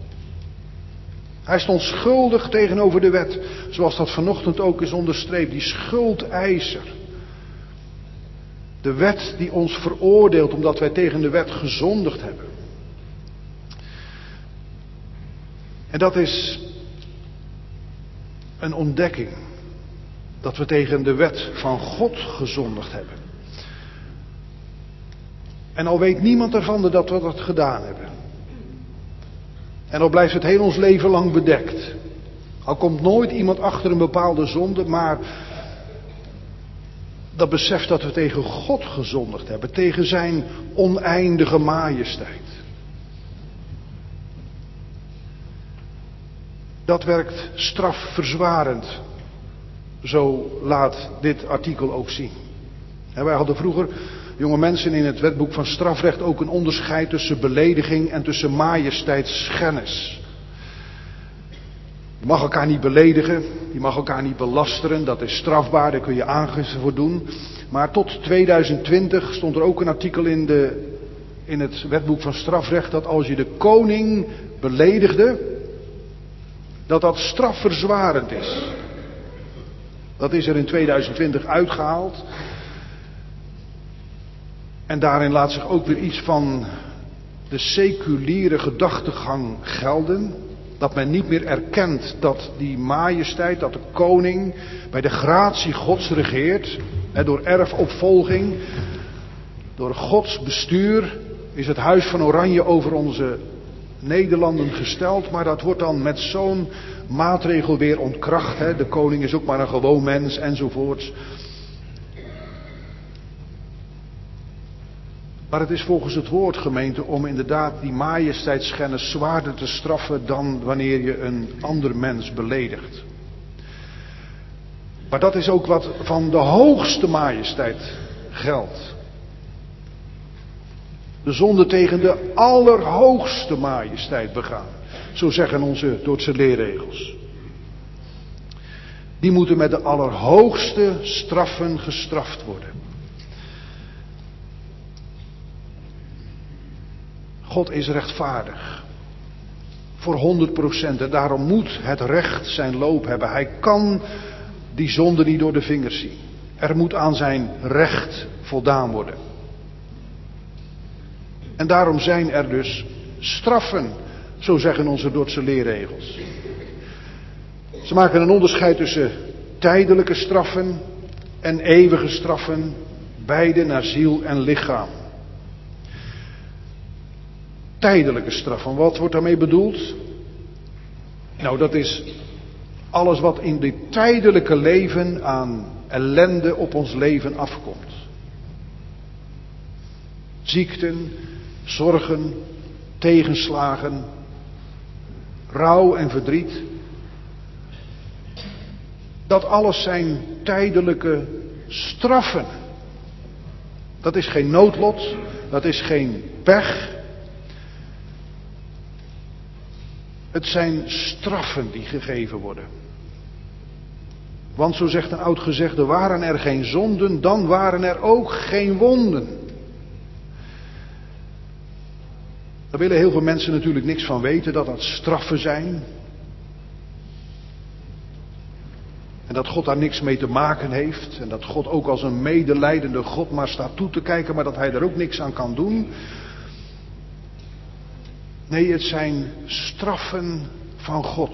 Hij stond schuldig tegenover de wet, zoals dat vanochtend ook is onderstreept, die schuldeiser. De wet die ons veroordeelt omdat wij tegen de wet gezondigd hebben. En dat is een ontdekking, dat we tegen de wet van God gezondigd hebben. En al weet niemand ervan dat we dat gedaan hebben. En al blijft het heel ons leven lang bedekt. Al komt nooit iemand achter een bepaalde zonde, maar dat besef dat we tegen God gezondigd hebben, tegen zijn oneindige majesteit. Dat werkt strafverzwarend. Zo laat dit artikel ook zien. En wij hadden vroeger, jonge mensen, in het wetboek van strafrecht ook een onderscheid tussen belediging en tussen majesteitsschennis. Je mag elkaar niet beledigen, je mag elkaar niet belasteren, dat is strafbaar, daar kun je aangifte voor doen. Maar tot tweeduizend twintig stond er ook een artikel in, de, in het wetboek van strafrecht dat als je de koning beledigde, dat dat strafverzwarend is. Dat is er in tweeduizend twintig uitgehaald. En daarin laat zich ook weer iets van de seculiere gedachtegang gelden. Dat men niet meer erkent dat die majesteit, dat de koning bij de gratie Gods regeert. Hè, door erfopvolging, door Gods bestuur is het huis van Oranje over onze Nederlanden gesteld. Maar dat wordt dan met zo'n maatregel weer ontkracht. Hè. De koning is ook maar een gewoon mens enzovoorts. Maar het is volgens het woord, gemeente, om inderdaad die majesteitsschennis zwaarder te straffen dan wanneer je een ander mens beledigt. Maar dat is ook wat van de hoogste majesteit geldt. De zonde tegen de allerhoogste majesteit begaan. Zo zeggen onze Dordtse leerregels. Die moeten met de allerhoogste straffen gestraft worden. God is rechtvaardig. Voor honderd procent. En daarom moet het recht zijn loop hebben. Hij kan die zonde niet door de vingers zien. Er moet aan zijn recht voldaan worden. En daarom zijn er dus straffen. Zo zeggen onze Dordtse leerregels. Ze maken een onderscheid tussen tijdelijke straffen en eeuwige straffen. Beide naar ziel en lichaam. Tijdelijke straffen, wat wordt daarmee bedoeld? Nou, dat is alles wat in dit tijdelijke leven aan ellende op ons leven afkomt. Ziekten, zorgen, tegenslagen, rouw en verdriet. Dat alles zijn tijdelijke straffen. Dat is geen noodlot, dat is geen pech. Het zijn straffen die gegeven worden. Want zo zegt een oud gezegde, waren er geen zonden, dan waren er ook geen wonden. Daar willen heel veel mensen natuurlijk niks van weten, dat dat straffen zijn. En dat God daar niks mee te maken heeft. En dat God ook als een medelijdende God maar staat toe te kijken, maar dat hij er ook niks aan kan doen. Nee, het zijn straffen van God.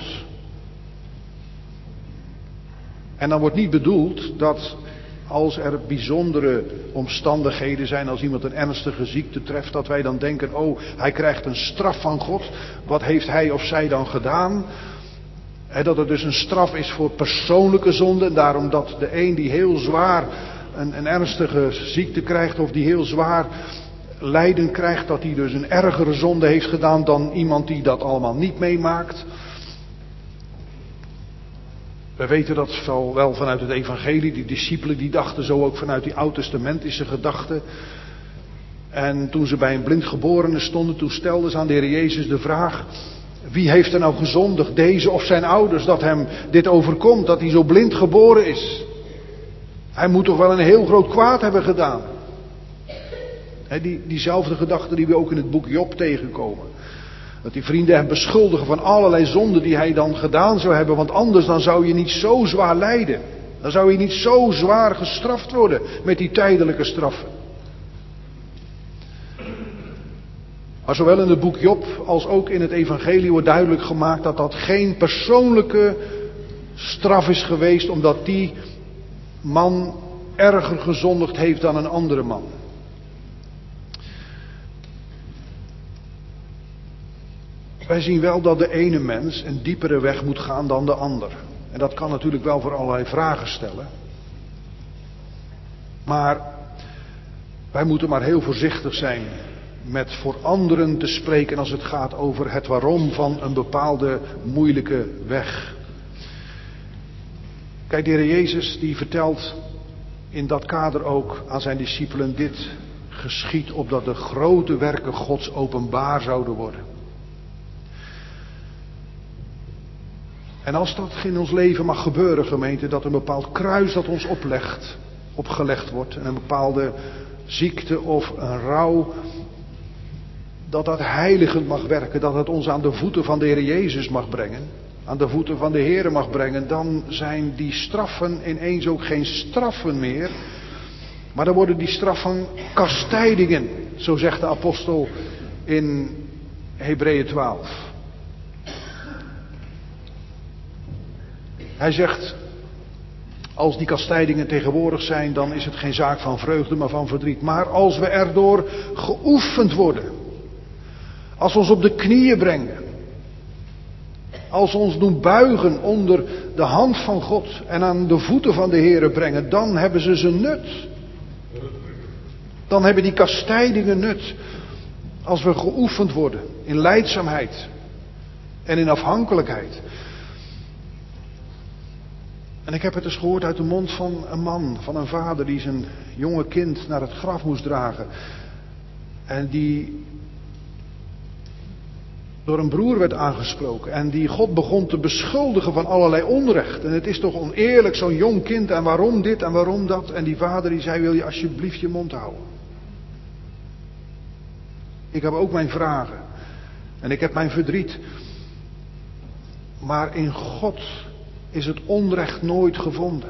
En dan wordt niet bedoeld dat als er bijzondere omstandigheden zijn, als iemand een ernstige ziekte treft, dat wij dan denken, oh, hij krijgt een straf van God. Wat heeft hij of zij dan gedaan? He, dat het dus een straf is voor persoonlijke zonde. En daarom dat de een die heel zwaar een, een ernstige ziekte krijgt, of die heel zwaar lijden krijgt, dat hij dus een ergere zonde heeft gedaan dan iemand die dat allemaal niet meemaakt. We weten dat wel vanuit het evangelie. Die discipelen die dachten zo ook vanuit die oud-testamentische gedachten. En toen ze bij een blindgeborene stonden, toen stelden ze aan de Heer Jezus de vraag: wie heeft er nou gezondigd, deze of zijn ouders, dat hem dit overkomt, dat hij zo blind geboren is? Hij moet toch wel een heel groot kwaad hebben gedaan. He, die, diezelfde gedachte die we ook in het boek Job tegenkomen. Dat die vrienden hem beschuldigen van allerlei zonden die hij dan gedaan zou hebben. Want anders dan zou je niet zo zwaar lijden. Dan zou je niet zo zwaar gestraft worden met die tijdelijke straffen. Maar zowel in het boek Job als ook in het evangelie wordt duidelijk gemaakt dat dat geen persoonlijke straf is geweest. Omdat die man erger gezondigd heeft dan een andere man. Wij zien wel dat de ene mens een diepere weg moet gaan dan de ander. En dat kan natuurlijk wel voor allerlei vragen stellen. Maar wij moeten maar heel voorzichtig zijn met voor anderen te spreken als het gaat over het waarom van een bepaalde moeilijke weg. Kijk, de Heer Jezus die vertelt in dat kader ook aan zijn discipelen: dit geschiedt opdat de grote werken Gods openbaar zouden worden. En als dat in ons leven mag gebeuren, gemeente, dat een bepaald kruis dat ons oplegt, opgelegd wordt, en een bepaalde ziekte of een rouw, dat dat heiligend mag werken, dat het ons aan de voeten van de Heer Jezus mag brengen, aan de voeten van de Heer mag brengen, dan zijn die straffen ineens ook geen straffen meer, maar dan worden die straffen kastijdingen, zo zegt de apostel in Hebreeën twaalf. Hij zegt, als die kastijdingen tegenwoordig zijn, dan is het geen zaak van vreugde, maar van verdriet. Maar als we erdoor geoefend worden, als we ons op de knieën brengen, als we ons doen buigen onder de hand van God en aan de voeten van de Heere brengen, dan hebben ze zijn nut. Dan hebben die kastijdingen nut. Als we geoefend worden in lijdzaamheid en in afhankelijkheid. En ik heb het eens gehoord uit de mond van een man, van een vader die zijn jonge kind naar het graf moest dragen. En die door een broer werd aangesproken en die God begon te beschuldigen van allerlei onrecht. En het is toch oneerlijk, zo'n jong kind, en waarom dit en waarom dat. En die vader die zei: wil je alsjeblieft je mond houden? Ik heb ook mijn vragen en ik heb mijn verdriet. Maar in God is het onrecht nooit gevonden.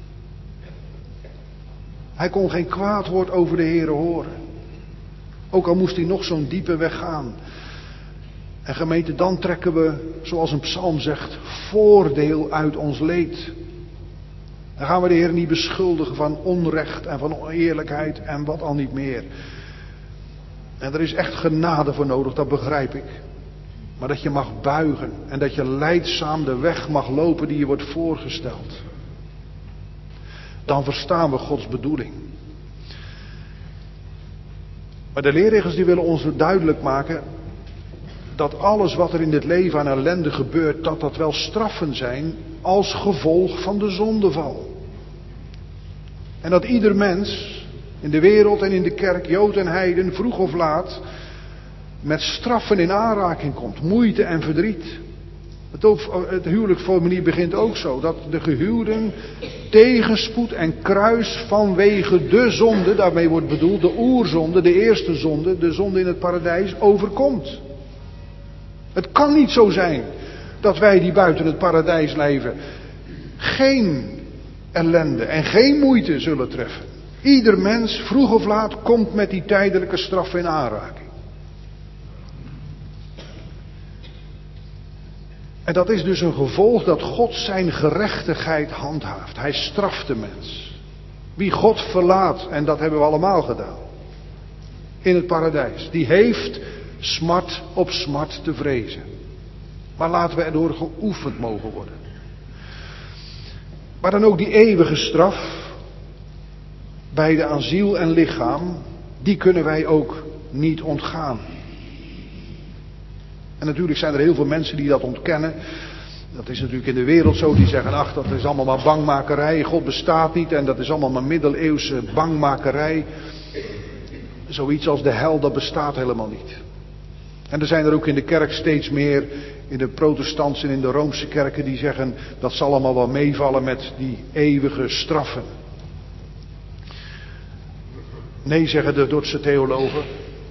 Hij kon geen kwaad woord over de Heere horen. Ook al moest hij nog zo'n diepe weg gaan. En gemeente, dan trekken we, zoals een psalm zegt, voordeel uit ons leed. Dan gaan we de Heer niet beschuldigen van onrecht en van oneerlijkheid en wat al niet meer. En er is echt genade voor nodig, dat begrijp ik. Maar dat je mag buigen en dat je lijdzaam de weg mag lopen die je wordt voorgesteld. Dan verstaan we Gods bedoeling. Maar de leerregels die willen ons duidelijk maken dat alles wat er in dit leven aan ellende gebeurt, dat dat wel straffen zijn als gevolg van de zondeval. En dat ieder mens in de wereld en in de kerk, Jood en heiden, vroeg of laat met straffen in aanraking komt. Moeite en verdriet. Het, het huwelijksformulier begint ook zo. Dat de gehuwden tegenspoed en kruis vanwege de zonde, daarmee wordt bedoeld de oerzonde, de eerste zonde, de zonde in het paradijs, overkomt. Het kan niet zo zijn dat wij die buiten het paradijs leven geen ellende en geen moeite zullen treffen. Ieder mens, vroeg of laat, komt met die tijdelijke straf in aanraking. En dat is dus een gevolg dat God zijn gerechtigheid handhaaft. Hij straft de mens. Wie God verlaat, en dat hebben we allemaal gedaan, in het paradijs, die heeft smart op smart te vrezen. Maar laten we erdoor geoefend mogen worden. Maar dan ook die eeuwige straf, beide aan ziel en lichaam, die kunnen wij ook niet ontgaan. En natuurlijk zijn er heel veel mensen die dat ontkennen. Dat is natuurlijk in de wereld zo, die zeggen, ach, dat is allemaal maar bangmakerij, God bestaat niet en dat is allemaal maar middeleeuwse bangmakerij. Zoiets als de hel, dat bestaat helemaal niet. En er zijn er ook in de kerk steeds meer, in de protestantse en in de Roomse kerken, die zeggen, dat zal allemaal wel meevallen met die eeuwige straffen. Nee, zeggen de Dordtse theologen,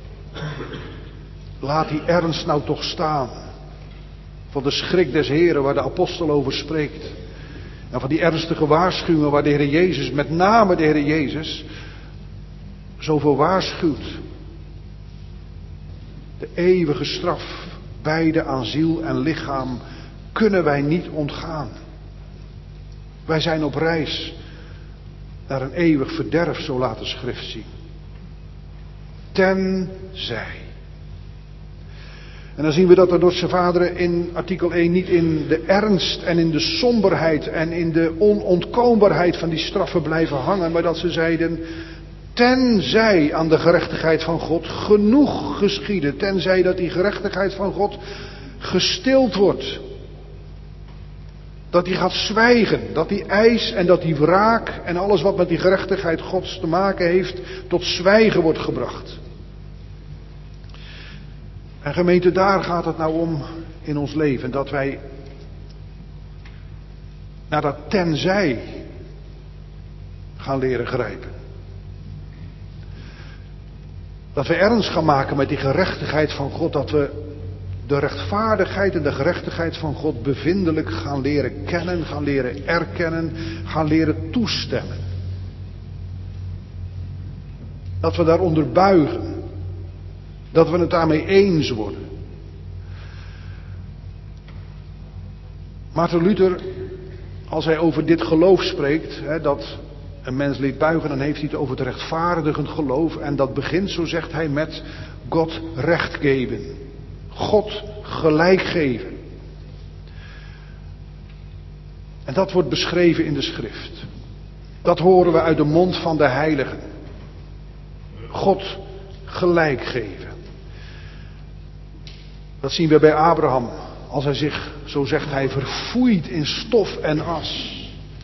laat die ernst nou toch staan. Van de schrik des Heren waar de apostel over spreekt. En van die ernstige waarschuwingen waar de Heer Jezus, met name de Heer Jezus, zoveel waarschuwt. De eeuwige straf, beide aan ziel en lichaam, kunnen wij niet ontgaan. Wij zijn op reis naar een eeuwig verderf, zo laat de schrift zien. Tenzij. En dan zien we dat de Dordtse vaderen in artikel één niet in de ernst en in de somberheid en in de onontkoombaarheid van die straffen blijven hangen, maar dat ze zeiden, tenzij aan de gerechtigheid van God genoeg geschieden, tenzij dat die gerechtigheid van God gestild wordt. Dat die gaat zwijgen, dat die eis en dat die wraak en alles wat met die gerechtigheid Gods te maken heeft, tot zwijgen wordt gebracht. En gemeente, daar gaat het nou om in ons leven, dat wij naar dat tenzij gaan leren grijpen. Dat we ernst gaan maken met die gerechtigheid van God, dat we de rechtvaardigheid en de gerechtigheid van God bevindelijk gaan leren kennen, gaan leren erkennen, gaan leren toestemmen. Dat we daaronder buigen. Dat we het daarmee eens worden. Maarten Luther, als hij over dit geloof spreekt, hè, dat een mens leert buigen, dan heeft hij het over het rechtvaardigend geloof. En dat begint, zo zegt hij, met God recht geven. God gelijk geven. En dat wordt beschreven in de schrift. Dat horen we uit de mond van de heiligen. God gelijk geven. Dat zien we bij Abraham. Als hij zich, zo zegt hij, verfoeit in stof en as.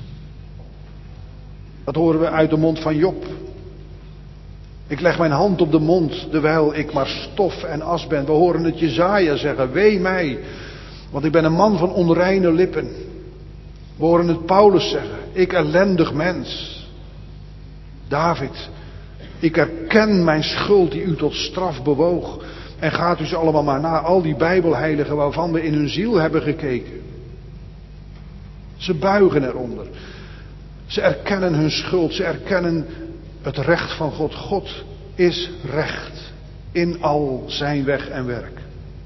Dat horen we uit de mond van Job. Ik leg mijn hand op de mond, terwijl ik maar stof en as ben. We horen het Jesaja zeggen, wee mij, want ik ben een man van onreine lippen. We horen het Paulus zeggen, ik ellendig mens. David, ik erken mijn schuld die u tot straf bewoog. En gaat u ze allemaal maar na, al die bijbelheiligen waarvan we in hun ziel hebben gekeken. Ze buigen eronder. Ze erkennen hun schuld, ze erkennen het recht van God. God is recht in al zijn weg en werk.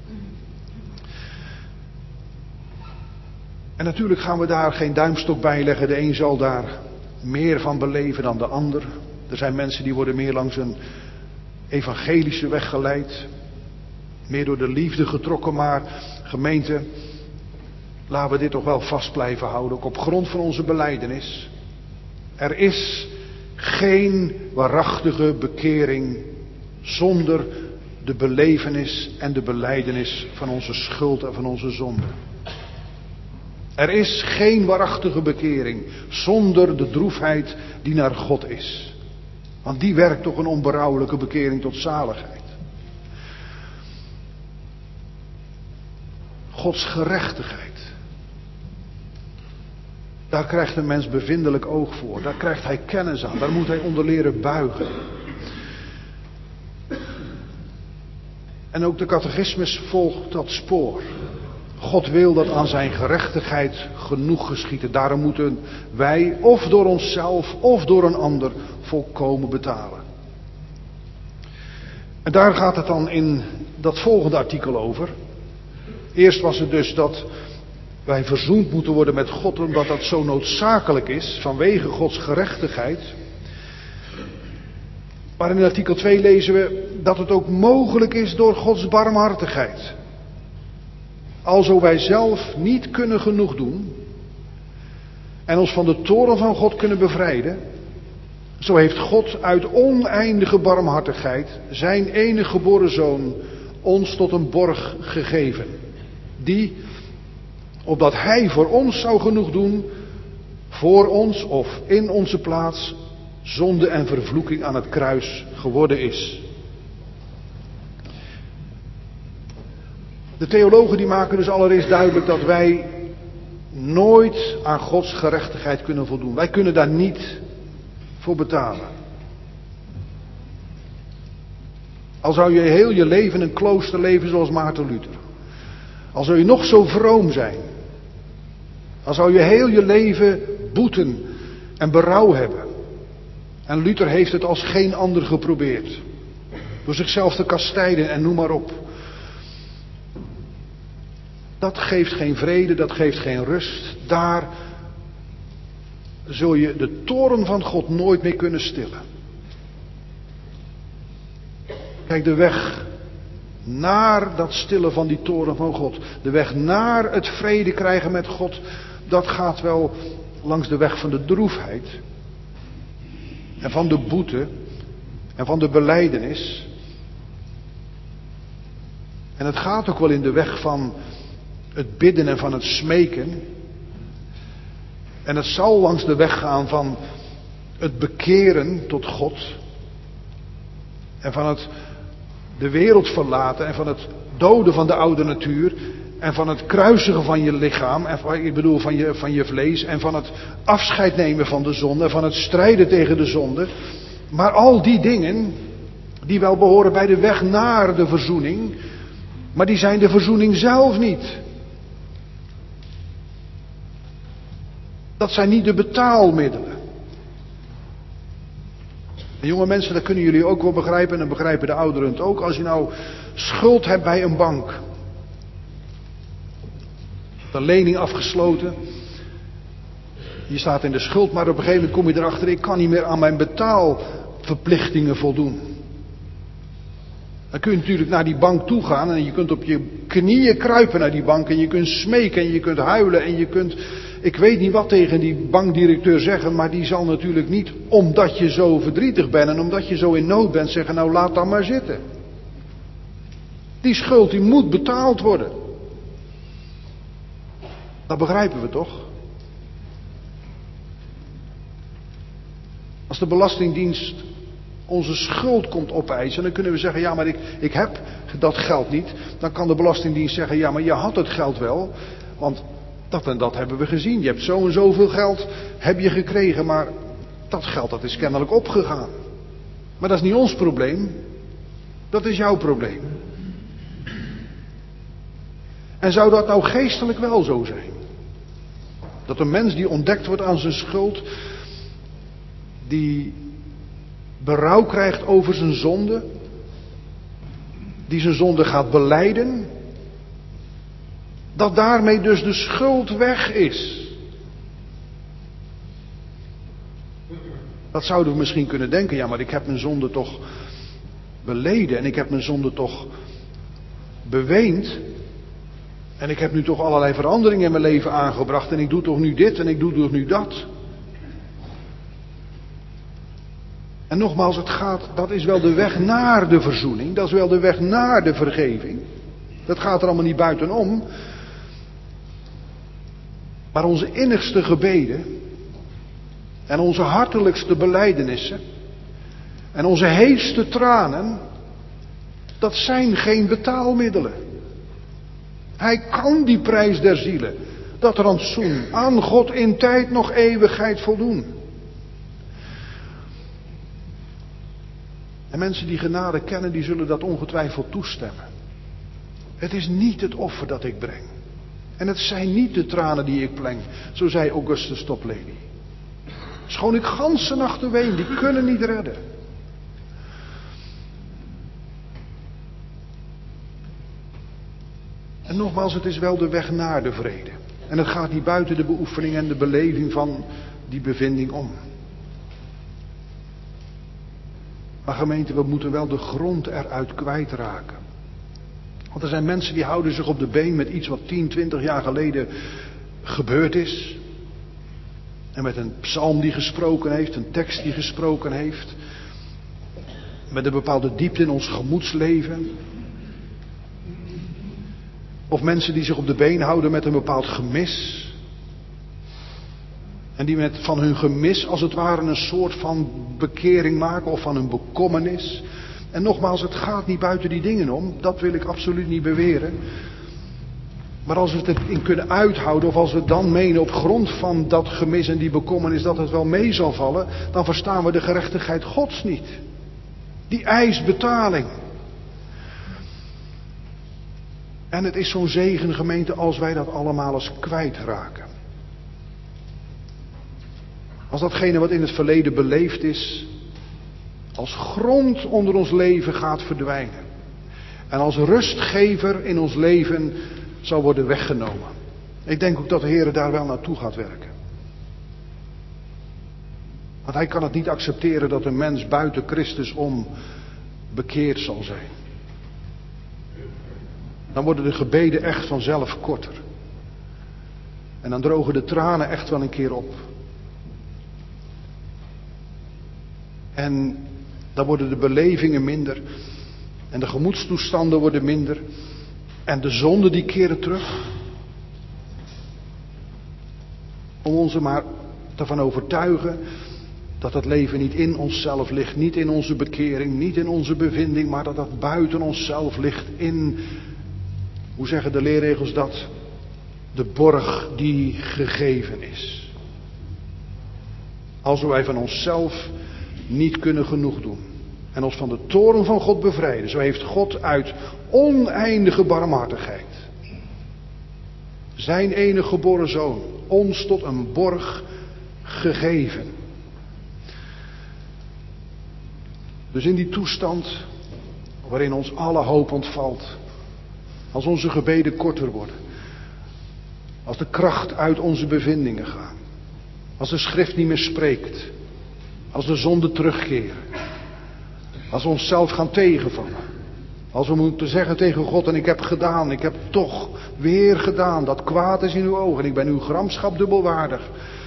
En natuurlijk gaan we daar geen duimstok bij leggen. De een zal daar meer van beleven dan de ander. Er zijn mensen die worden meer langs een evangelische weg geleid. Meer door de liefde getrokken, maar gemeente, laten we dit toch wel vast blijven houden, ook op grond van onze belijdenis. Er is geen waarachtige bekering zonder de belevenis en de belijdenis van onze schuld en van onze zonde. Er is geen waarachtige bekering zonder de droefheid die naar God is. Want die werkt toch een onberouwelijke bekering tot zaligheid. Gods gerechtigheid. Daar krijgt een mens bevindelijk oog voor. Daar krijgt hij kennis aan. Daar moet hij onder leren buigen. En ook de catechismus volgt dat spoor. God wil dat aan zijn gerechtigheid genoeg geschieden. Daarom moeten wij of door onszelf of door een ander volkomen betalen. En daar gaat het dan in dat volgende artikel over. Eerst was het dus dat wij verzoend moeten worden met God, omdat dat zo noodzakelijk is vanwege Gods gerechtigheid. Maar in artikel twee lezen we dat het ook mogelijk is door Gods barmhartigheid. Alzo wij zelf niet kunnen genoeg doen en ons van de toorn van God kunnen bevrijden, zo heeft God uit oneindige barmhartigheid zijn enige geboren zoon ons tot een borg gegeven. Die, Opdat hij voor ons zou genoeg doen, voor ons of in onze plaats, zonde en vervloeking aan het kruis geworden is. De theologen die maken dus allereerst duidelijk dat wij nooit aan Gods gerechtigheid kunnen voldoen. Wij kunnen daar niet voor betalen. Al zou je heel je leven een klooster leven zoals Maarten Luther. Al zou je nog zo vroom zijn. Al zou je heel je leven boeten en berouw hebben. En Luther heeft het als geen ander geprobeerd. Door zichzelf te kastijden en noem maar op. Dat geeft geen vrede, dat geeft geen rust. Daar zul je de toorn van God nooit meer kunnen stillen. Kijk, de weg naar dat stillen van die toorn van God, de weg naar het vrede krijgen met God, dat gaat wel langs de weg van de droefheid en van de boete en van de belijdenis. En het gaat ook wel in de weg van het bidden en van het smeken. En het zal langs de weg gaan van het bekeren tot God. En van het de wereld verlaten en van het doden van de oude natuur. En van het kruisigen van je lichaam, en van, ik bedoel van je, van je vlees. En van het afscheid nemen van de zonde. En van het strijden tegen de zonde. Maar al die dingen, die wel behoren bij de weg naar de verzoening. Maar die zijn de verzoening zelf niet. Dat zijn niet de betaalmiddelen. En jonge mensen, dat kunnen jullie ook wel begrijpen. En dan begrijpen de ouderen het ook. Als je nou schuld hebt bij een bank. Een lening afgesloten. Je staat in de schuld, maar op een gegeven moment kom je erachter. Ik kan niet meer aan mijn betaalverplichtingen voldoen. Dan kun je natuurlijk naar die bank toe gaan. En je kunt op je knieën kruipen naar die bank. En je kunt smeken en je kunt huilen. En je kunt, ik weet niet wat tegen die bankdirecteur zeggen. Maar die zal natuurlijk niet, omdat je zo verdrietig bent en omdat je zo in nood bent, zeggen, nou laat dan maar zitten. Die schuld die moet betaald worden. Dat begrijpen we toch? Als de Belastingdienst onze schuld komt opeisen, dan kunnen we zeggen, ja maar ik, ik heb dat geld niet. Dan kan de Belastingdienst zeggen, ja maar je had het geld wel. Want dat en dat hebben we gezien. Je hebt zo en zoveel geld heb je gekregen, maar dat geld dat is kennelijk opgegaan. Maar dat is niet ons probleem. Dat is jouw probleem. En zou dat nou geestelijk wel zo zijn? Dat een mens die ontdekt wordt aan zijn schuld, die berouw krijgt over zijn zonde, die zijn zonde gaat belijden, dat daarmee dus de schuld weg is. Dat zouden we misschien kunnen denken, ja maar ik heb mijn zonde toch beleden en ik heb mijn zonde toch beweend. En ik heb nu toch allerlei veranderingen in mijn leven aangebracht. En ik doe toch nu dit en ik doe toch nu dat. En nogmaals, het gaat, dat is wel de weg naar de verzoening. Dat is wel de weg naar de vergeving. Dat gaat er allemaal niet buitenom. Maar onze innigste gebeden. En onze hartelijkste belijdenissen. En onze heetste tranen. Dat zijn geen betaalmiddelen. Hij kan die prijs der zielen, dat rantsoen, aan God in tijd nog eeuwigheid voldoen. En mensen die genade kennen, die zullen dat ongetwijfeld toestemmen. Het is niet het offer dat ik breng. En het zijn niet de tranen die ik pleng, zo zei Augustus Toplady. Schoon ik ganse nachten ween, die kunnen niet redden. En nogmaals, het is wel de weg naar de vrede. En het gaat niet buiten de beoefening en de beleving van die bevinding om. Maar gemeente, we moeten wel de grond eruit kwijtraken. Want er zijn mensen die houden zich op de been met iets wat tien, twintig jaar geleden gebeurd is. En met een psalm die gesproken heeft, een tekst die gesproken heeft. Met een bepaalde diepte in ons gemoedsleven. Of mensen die zich op de been houden met een bepaald gemis. En die met van hun gemis als het ware een soort van bekering maken of van hun bekommernis. En nogmaals, het gaat niet buiten die dingen om. Dat wil ik absoluut niet beweren. Maar als we het in kunnen uithouden, of als we dan menen op grond van dat gemis en die bekommernis dat het wel mee zal vallen, dan verstaan we de gerechtigheid Gods niet. Die eist betaling. En het is zo'n zegen, gemeente, als wij dat allemaal eens kwijtraken. Als datgene wat in het verleden beleefd is, als grond onder ons leven gaat verdwijnen. En als rustgever in ons leven zal worden weggenomen. Ik denk ook dat de Heer daar wel naartoe gaat werken. Want hij kan het niet accepteren dat een mens buiten Christus om bekeerd zal zijn. Dan worden de gebeden echt vanzelf korter. En dan drogen de tranen echt wel een keer op. En dan worden de belevingen minder. En de gemoedstoestanden worden minder. En de zonden die keren terug. Om ons er maar ervan overtuigen dat het leven niet in onszelf ligt. Niet in onze bekering, niet in onze bevinding. Maar dat dat buiten onszelf ligt in, hoe zeggen de leerregels dat? De borg die gegeven is. Als wij van onszelf niet kunnen genoeg doen. En ons van de toorn van God bevrijden. Zo heeft God uit oneindige barmhartigheid zijn enige geboren zoon ons tot een borg gegeven. Dus in die toestand waarin ons alle hoop ontvalt. Als onze gebeden korter worden. Als de kracht uit onze bevindingen gaat. Als de schrift niet meer spreekt. Als de zonden terugkeren. Als we onszelf gaan tegenvallen. Als we moeten zeggen tegen God, en ik heb gedaan, ik heb toch weer gedaan. Dat kwaad is in uw ogen, ik ben uw gramschap dubbelwaardig.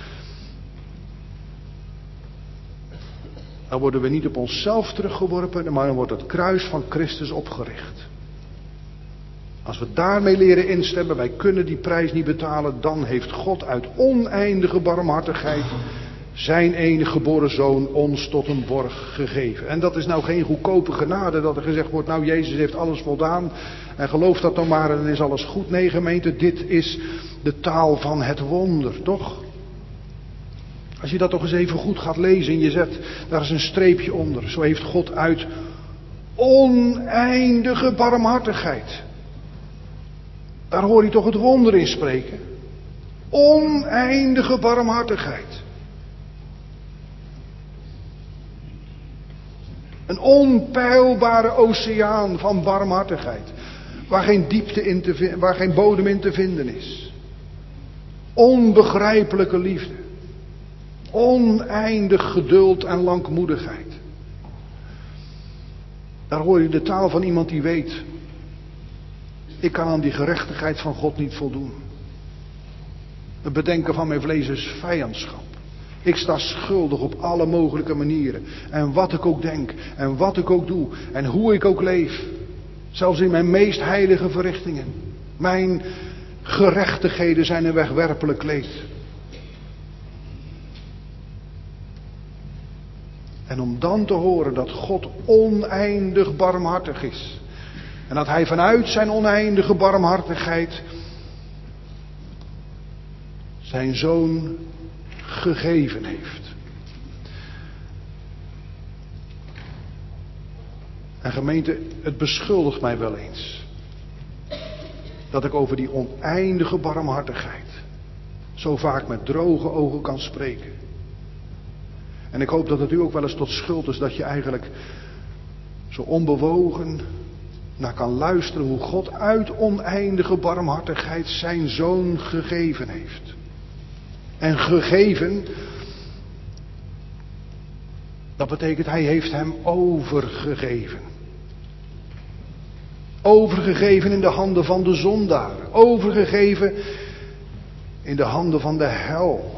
Dan worden we niet op onszelf teruggeworpen, maar dan wordt het kruis van Christus opgericht. Als we daarmee leren instemmen, wij kunnen die prijs niet betalen, dan heeft God uit oneindige barmhartigheid zijn enige geboren zoon ons tot een borg gegeven. En dat is nou geen goedkope genade dat er gezegd wordt, nou Jezus heeft alles voldaan en geloof dat dan maar en dan is alles goed. Nee gemeente, dit is de taal van het wonder, toch? Als je dat toch eens even goed gaat lezen en je zet daar is een streepje onder. Zo heeft God uit oneindige barmhartigheid. Daar hoor je toch het wonder in spreken. Oneindige barmhartigheid. Een onpeilbare oceaan van barmhartigheid. Waar geen diepte in te vinden, waar geen bodem in te vinden is. Onbegrijpelijke liefde. Oneindig geduld en langmoedigheid. Daar hoor je de taal van iemand die weet. Ik kan aan die gerechtigheid van God niet voldoen. Het bedenken van mijn vlees is vijandschap. Ik sta schuldig op alle mogelijke manieren. En wat ik ook denk. En wat ik ook doe. En hoe ik ook leef. Zelfs in mijn meest heilige verrichtingen. Mijn gerechtigheden zijn een wegwerpelijk kleed. En om dan te horen dat God oneindig barmhartig is. En dat hij vanuit zijn oneindige barmhartigheid zijn zoon gegeven heeft. En gemeente, het beschuldigt mij wel eens. Dat ik over die oneindige barmhartigheid zo vaak met droge ogen kan spreken. En ik hoop dat het u ook wel eens tot schuld is dat je eigenlijk zo onbewogen naar kan luisteren hoe God uit oneindige barmhartigheid zijn zoon gegeven heeft. En gegeven, dat betekent hij heeft hem overgegeven. Overgegeven in de handen van de zondaren. Overgegeven in de handen van de hel.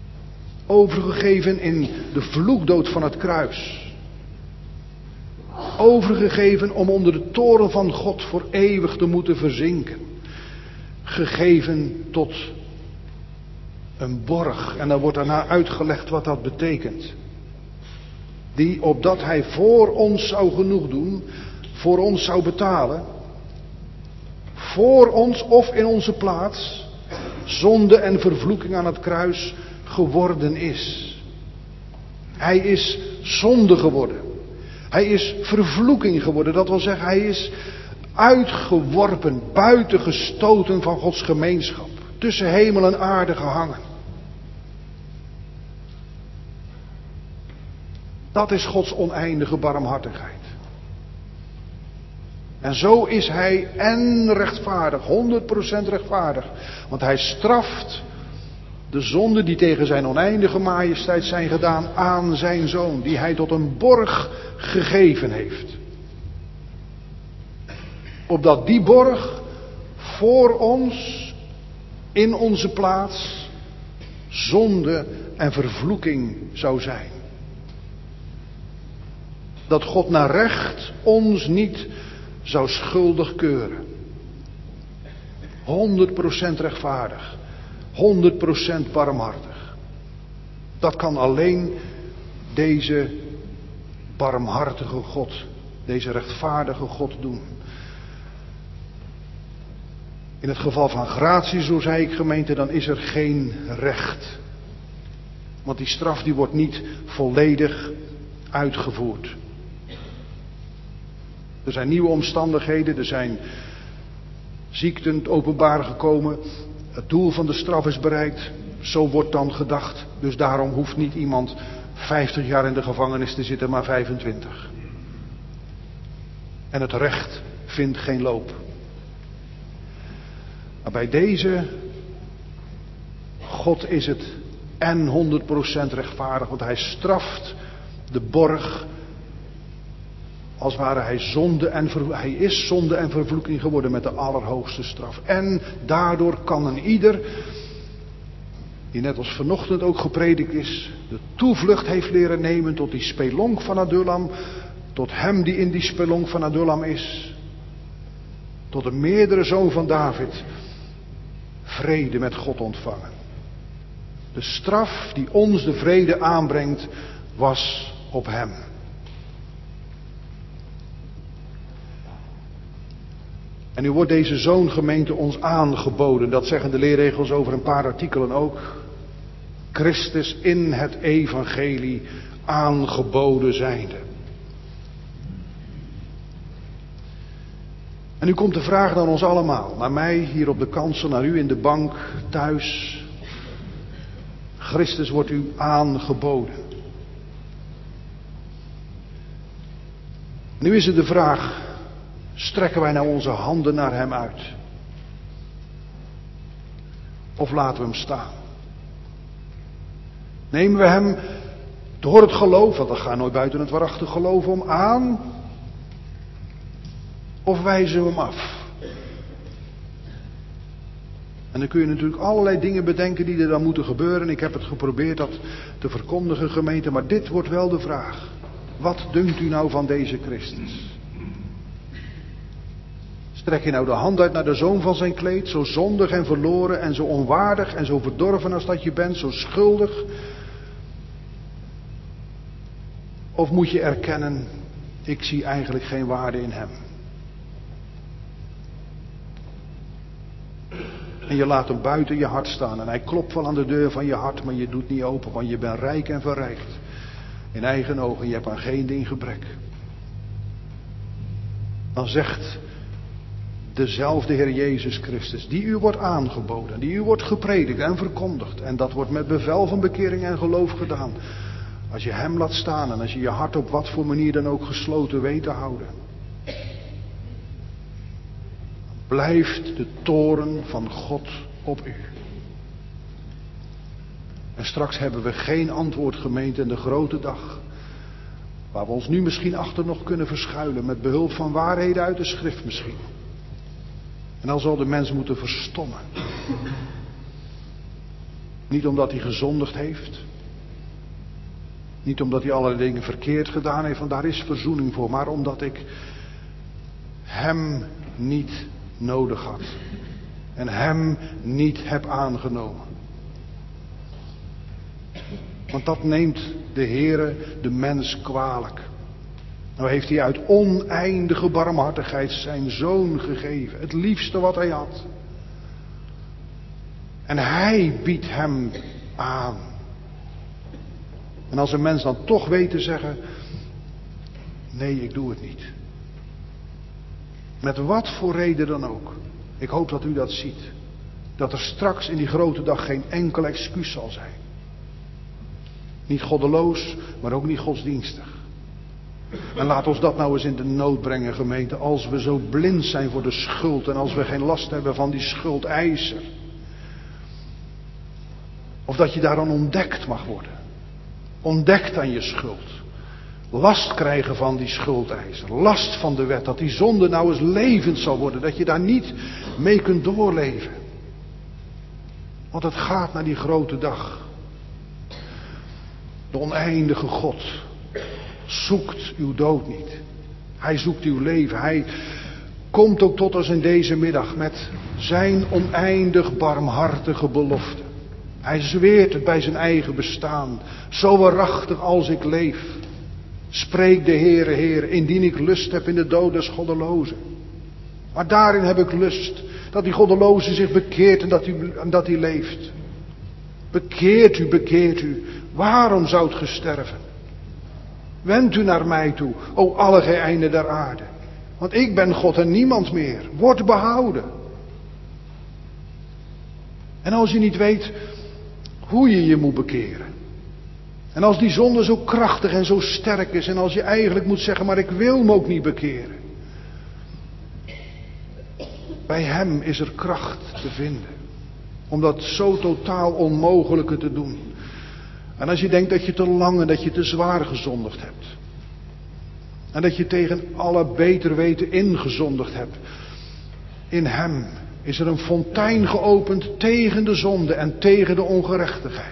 Overgegeven in de vloekdood van het kruis. overgegeven om onder de toren van God voor eeuwig te moeten verzinken. Gegeven tot een borg. En dan wordt daarna uitgelegd wat dat betekent. Die opdat hij voor ons zou genoeg doen, voor ons zou betalen. Voor ons of in onze plaats, zonde en vervloeking aan het kruis geworden is. Hij is zonde geworden. Hij is vervloeking geworden. Dat wil zeggen, hij is uitgeworpen, buitengestoten van Gods gemeenschap. Tussen hemel en aarde gehangen. Dat is Gods oneindige barmhartigheid. En zo is hij en rechtvaardig, honderd procent rechtvaardig. Want hij straft de zonden die tegen zijn oneindige majesteit zijn gedaan aan zijn zoon. Die hij tot een borg gegeven heeft. Opdat die borg voor ons, in onze plaats, zonde en vervloeking zou zijn. Dat God naar recht ons niet zou schuldig keuren. honderd procent rechtvaardig. honderd procent barmhartig. Dat kan alleen deze barmhartige God, deze rechtvaardige God doen. In het geval van gratie, zo zei ik gemeente, dan is er geen recht. Want die straf die wordt niet volledig uitgevoerd. Er zijn nieuwe omstandigheden, er zijn ziekten het openbaar gekomen. Het doel van de straf is bereikt. Zo wordt dan gedacht. Dus daarom hoeft niet iemand vijftig jaar in de gevangenis te zitten, maar vijfentwintig. En het recht vindt geen loop. Maar bij deze God is het en honderd procent rechtvaardig, want hij straft de borg. Als ware hij zonde en ver, hij is zonde en vervloeking geworden met de allerhoogste straf. En daardoor kan een ieder, die net als vanochtend ook gepredikt is, de toevlucht heeft leren nemen tot die spelonk van Adullam, tot hem die in die spelonk van Adullam is, tot de meerdere zoon van David, vrede met God ontvangen. De straf die ons de vrede aanbrengt, was op hem. En nu wordt deze zoongemeente ons aangeboden. Dat zeggen de leerregels over een paar artikelen ook. Christus in het evangelie aangeboden zijnde. En nu komt de vraag naar ons allemaal. Naar mij hier op de kansel, naar u in de bank, thuis. Christus wordt u aangeboden. Nu is het de vraag. Strekken wij nou onze handen naar hem uit? Of laten we hem staan? Nemen we hem door het geloof, want dat gaat nooit buiten het waarachtig geloof om, aan? Of wijzen we hem af? En dan kun je natuurlijk allerlei dingen bedenken die er dan moeten gebeuren. Ik heb het geprobeerd dat te verkondigen, gemeente, maar dit wordt wel de vraag. Wat dunkt u nou van deze Christus? Strek je nou de hand uit naar de zoom van zijn kleed, zo zondig en verloren en zo onwaardig en zo verdorven als dat je bent, zo schuldig? Of moet je erkennen, ik zie eigenlijk geen waarde in hem. En je laat hem buiten je hart staan en hij klopt wel aan de deur van je hart, maar je doet niet open, want je bent rijk en verrijkt. In eigen ogen, je hebt aan geen ding gebrek. Dan zegt dezelfde Heer Jezus Christus, die u wordt aangeboden, die u wordt gepredikt en verkondigd. En dat wordt met bevel van bekering en geloof gedaan. Als je hem laat staan en als je je hart op wat voor manier dan ook gesloten weet te houden. Blijft de toren van God op u. En straks hebben we geen antwoord, gemeente, in de grote dag. Waar we ons nu misschien achter nog kunnen verschuilen, met behulp van waarheden uit de schrift misschien. En dan zal de mens moeten verstommen. Niet omdat hij gezondigd heeft. Niet omdat hij allerlei dingen verkeerd gedaan heeft, want daar is verzoening voor. Maar omdat ik hem niet nodig had. En hem niet heb aangenomen. Want dat neemt de Heere de mens kwalijk. Nou heeft hij uit oneindige barmhartigheid zijn zoon gegeven. Het liefste wat hij had. En hij biedt hem aan. En als een mens dan toch weet te zeggen, nee, ik doe het niet. Met wat voor reden dan ook. Ik hoop dat u dat ziet. Dat er straks in die grote dag geen enkel excuus zal zijn. Niet goddeloos, maar ook niet godsdienstig. En laat ons dat nou eens in de nood brengen, gemeente. Als we zo blind zijn voor de schuld en als we geen last hebben van die schuldeiser. Of dat je daaraan ontdekt mag worden. Ontdekt aan je schuld. Last krijgen van die schuldeiser. Last van de wet. Dat die zonde nou eens levend zal worden. Dat je daar niet mee kunt doorleven. Want het gaat naar die grote dag. De oneindige God zoekt uw dood niet. Hij zoekt uw leven. Hij komt ook tot ons in deze middag met zijn oneindig barmhartige belofte. Hij zweert het bij zijn eigen bestaan. Zo waarachtig als ik leef. Spreek de Heere, Heer, indien ik lust heb in de dood des goddelozen. Maar daarin heb ik lust. Dat die goddeloze zich bekeert en dat hij, en dat hij leeft. Bekeert u, bekeert u. Waarom zoudt ge sterven? Wend u naar mij toe, o alle gij einden der aarde. Want ik ben God en niemand meer. Word behouden. En als je niet weet hoe je je moet bekeren. En als die zonde zo krachtig en zo sterk is. En als je eigenlijk moet zeggen, maar ik wil me ook niet bekeren. Bij hem is er kracht te vinden. Om dat zo totaal onmogelijke te doen. En als je denkt dat je te lang en dat je te zwaar gezondigd hebt. En dat je tegen alle beter weten ingezondigd hebt. In hem is er een fontein geopend tegen de zonde en tegen de ongerechtigheid.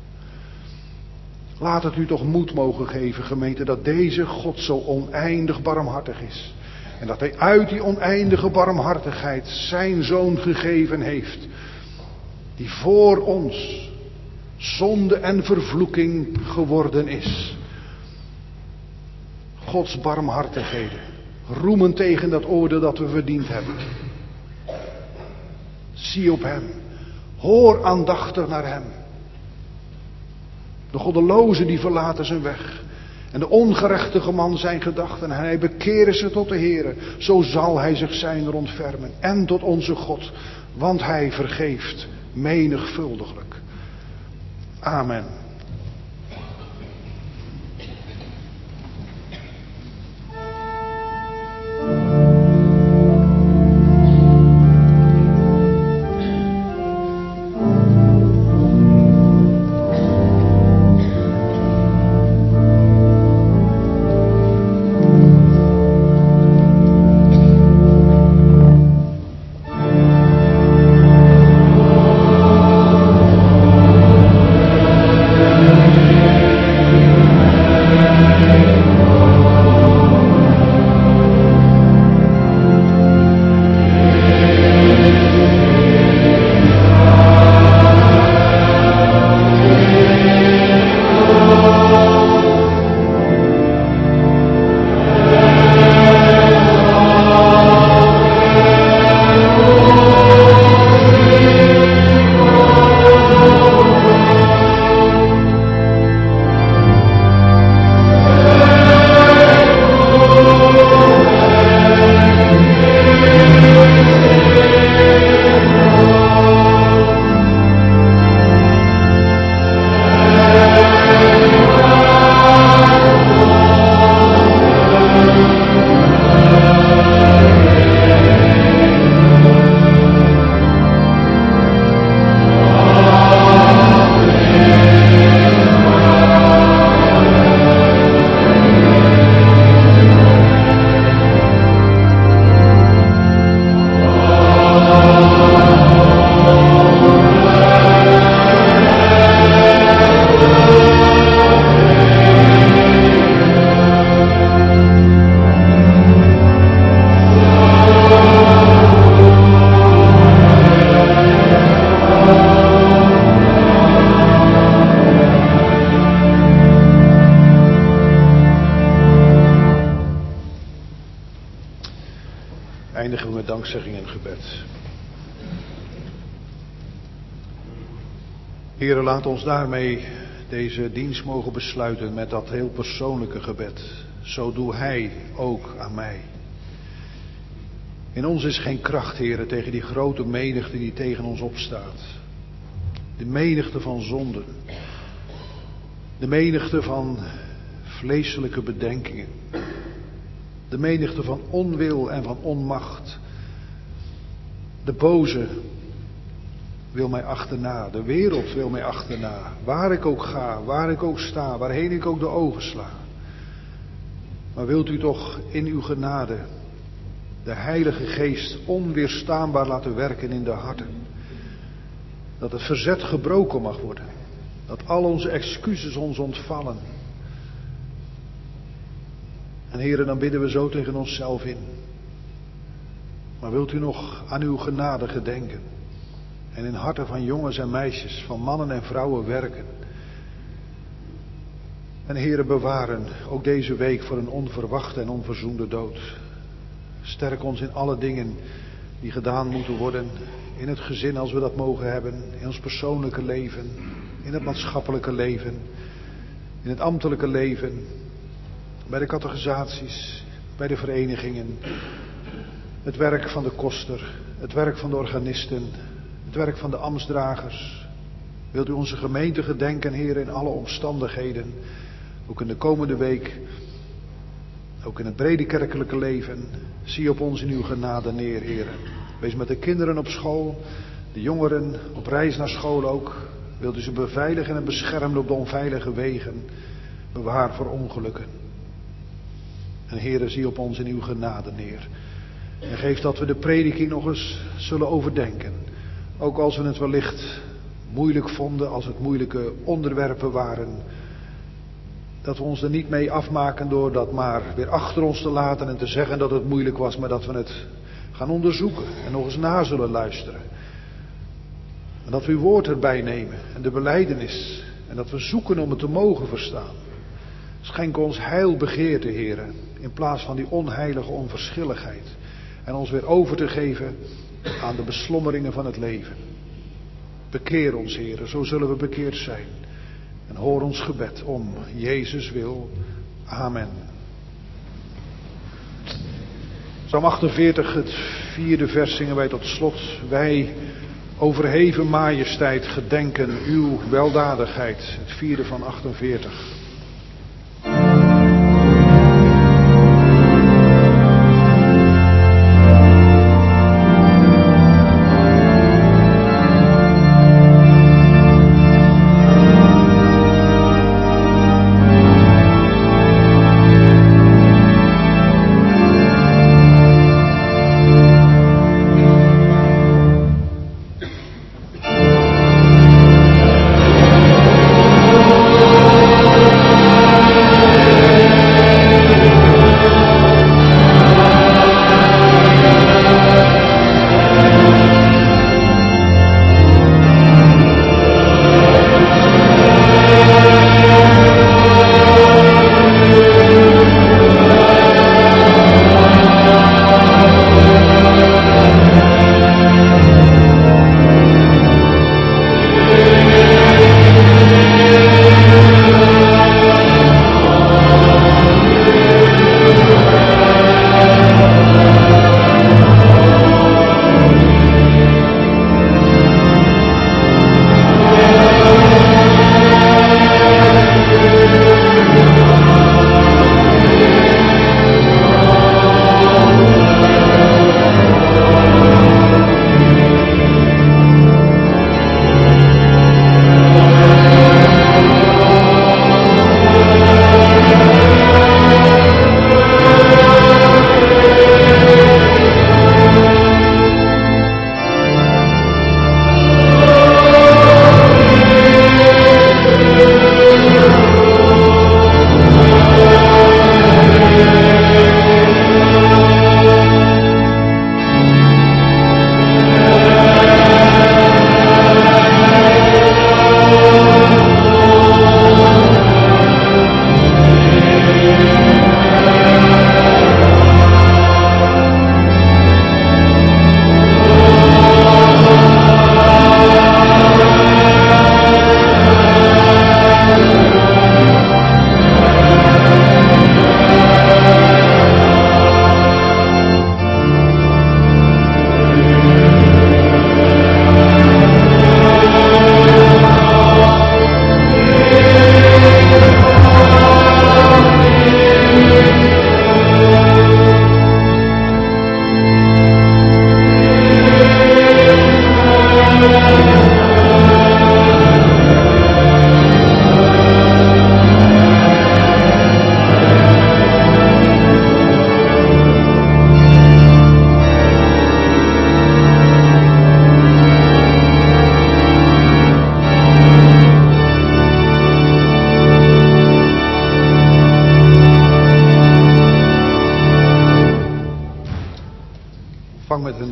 Laat het u toch moed mogen geven, gemeente, dat deze God zo oneindig barmhartig is. En dat hij uit die oneindige barmhartigheid zijn zoon gegeven heeft. Die voor ons zonde en vervloeking geworden is. Gods barmhartigheden. Roemen tegen dat oordeel dat we verdiend hebben. Zie op hem. Hoor aandachtig naar hem. De goddeloze die verlaten zijn weg. En de ongerechtige man zijn gedachten. En hij bekeren ze tot de Heere. Zo zal hij zich zijn ontfermen. En tot onze God. Want hij vergeeft menigvuldiglijk. Amen. Heere, laat ons daarmee deze dienst mogen besluiten met dat heel persoonlijke gebed. Zo doe Hij ook aan mij. In ons is geen kracht, Heere, tegen die grote menigte die tegen ons opstaat. De menigte van zonden. De menigte van vleeselijke bedenkingen. De menigte van onwil en van onmacht. De boze wil mij achterna. De wereld wil mij achterna. Waar ik ook ga, waar ik ook sta, waarheen ik ook de ogen sla. Maar wilt u toch in uw genade de Heilige Geest onweerstaanbaar laten werken in de harten. Dat het verzet gebroken mag worden. Dat al onze excuses ons ontvallen. En Heere, dan bidden we zo tegen onszelf in. Maar wilt u nog aan uw genade gedenken? En in harten van jongens en meisjes, van mannen en vrouwen werken. En Heere, bewaren ook deze week voor een onverwachte en onverzoende dood. Sterk ons in alle dingen die gedaan moeten worden. In het gezin als we dat mogen hebben. In ons persoonlijke leven. In het maatschappelijke leven. In het ambtelijke leven. Bij de catechisaties. Bij de verenigingen. Het werk van de koster. Het werk van de organisten. Het werk van de ambtsdragers. Wilt u onze gemeente gedenken, Heer, in alle omstandigheden. Ook in de komende week. Ook in het brede kerkelijke leven. Zie op ons in uw genade neer, Heer. Wees met de kinderen op school. De jongeren op reis naar school ook. Wilt u ze beveiligen en beschermen op de onveilige wegen. Bewaar voor ongelukken. En Heere, zie op ons in uw genade neer. En geef dat we de prediking nog eens zullen overdenken. Ook als we het wellicht moeilijk vonden, als het moeilijke onderwerpen waren. Dat we ons er niet mee afmaken door dat maar weer achter ons te laten en te zeggen dat het moeilijk was. Maar dat we het gaan onderzoeken en nog eens na zullen luisteren. En dat we uw woord erbij nemen en de belijdenis. En dat we zoeken om het te mogen verstaan. Schenk ons heilbegeerte, Heere, in plaats van die onheilige onverschilligheid. En ons weer over te geven aan de beslommeringen van het leven. Bekeer ons, Heere, zo zullen we bekeerd zijn. En hoor ons gebed om Jezus wil. Amen. Psalm achtenveertig, het vierde vers zingen wij tot slot. Wij, overheven majesteit, gedenken uw weldadigheid. Het vierde van achtenveertig. Amen.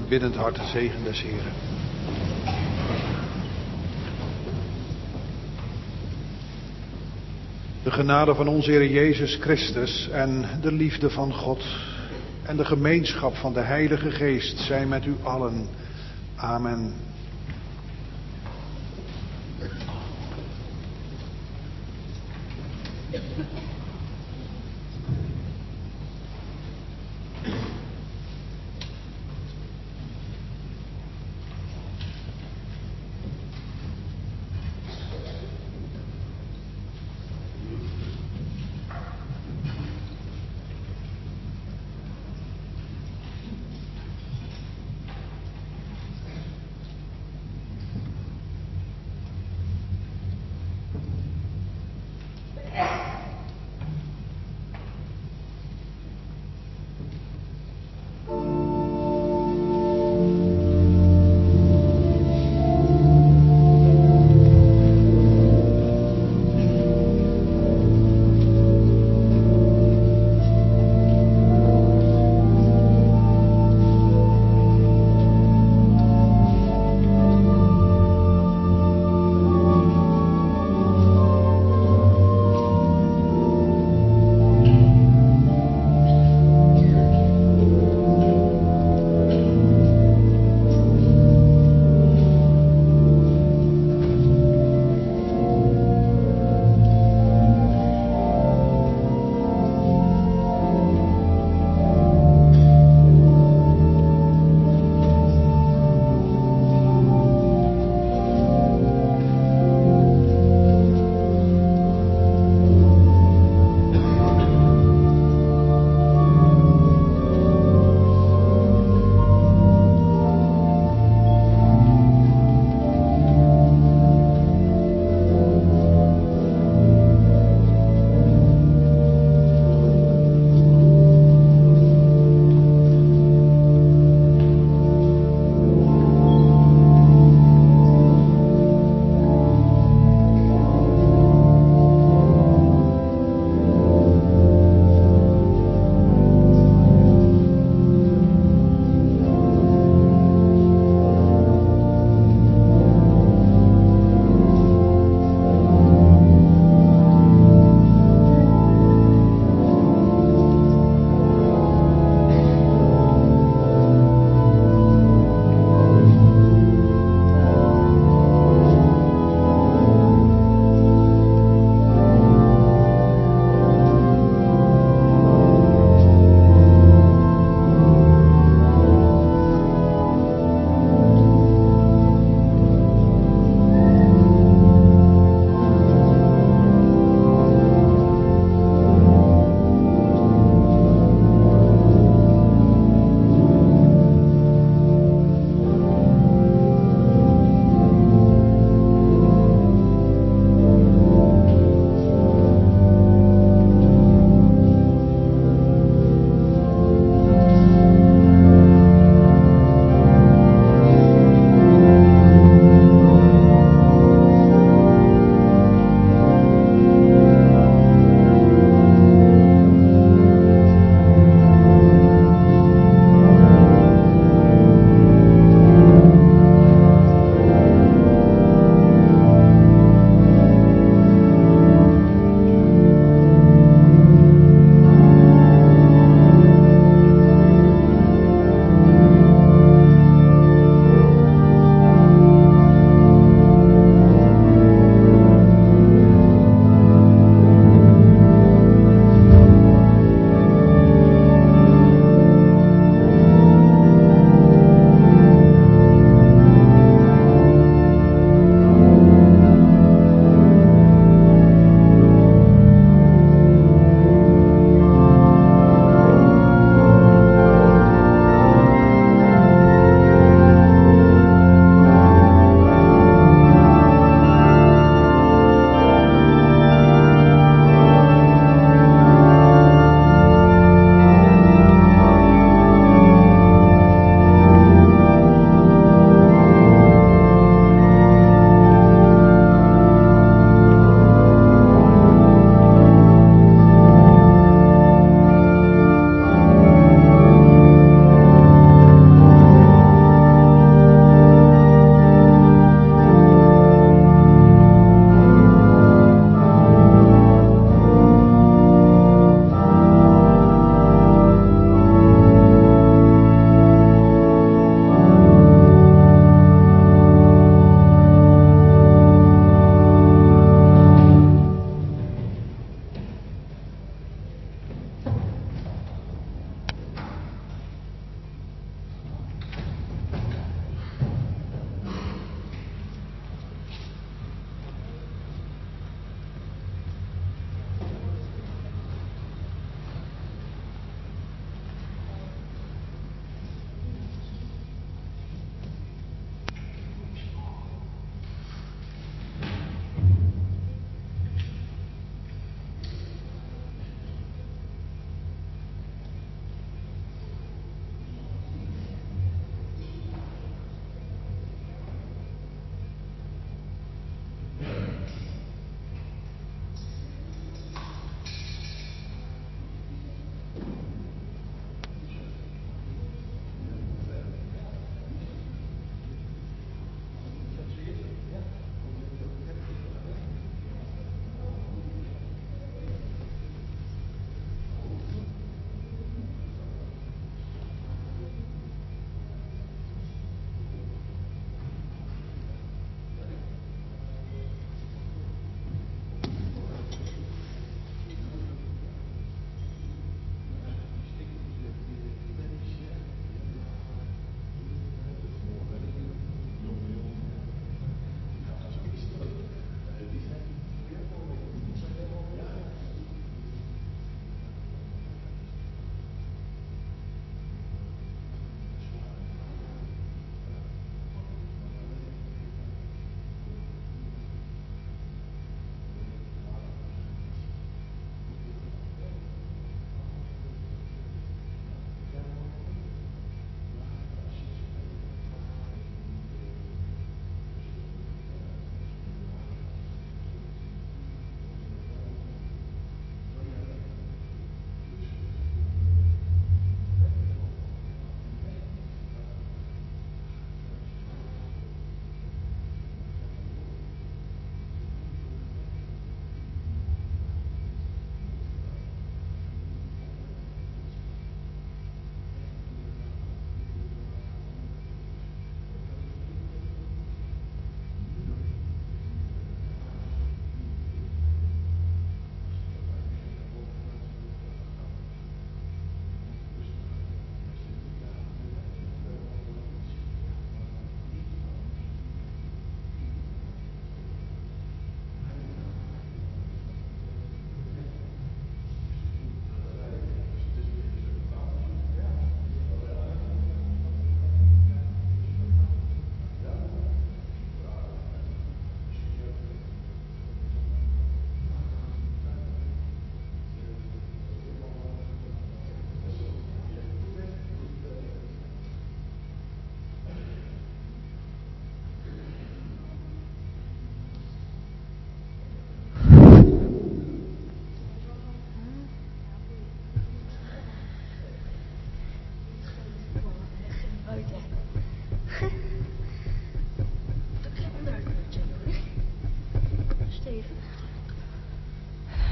en biddend hart de zegen des Heren. De genade van onze Heer Jezus Christus en de liefde van God en de gemeenschap van de Heilige Geest zijn met u allen. Amen.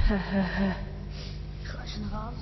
Gras en ras.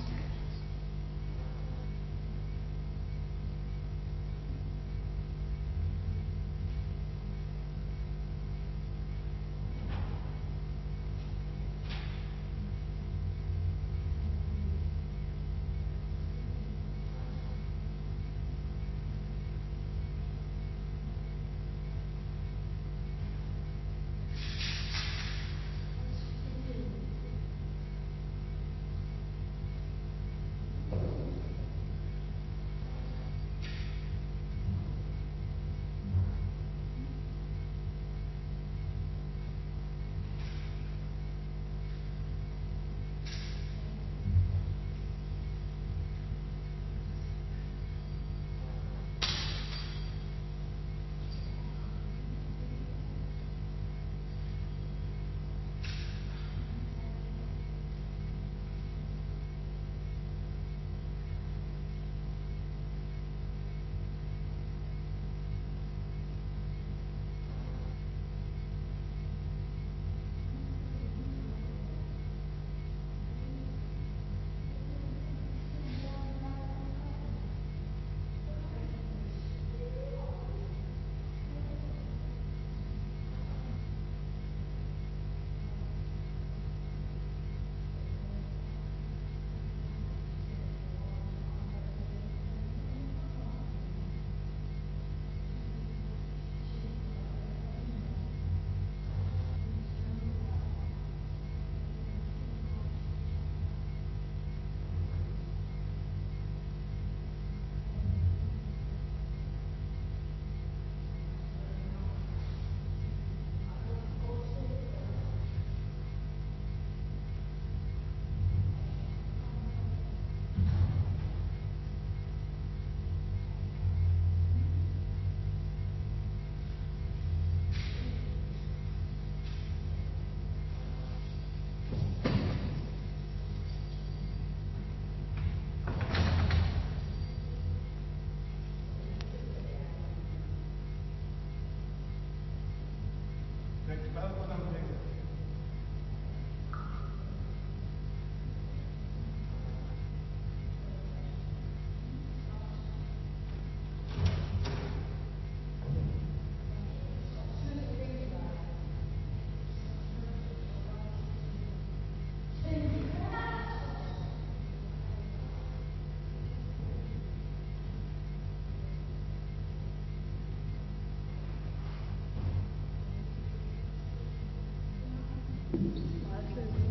Thank you.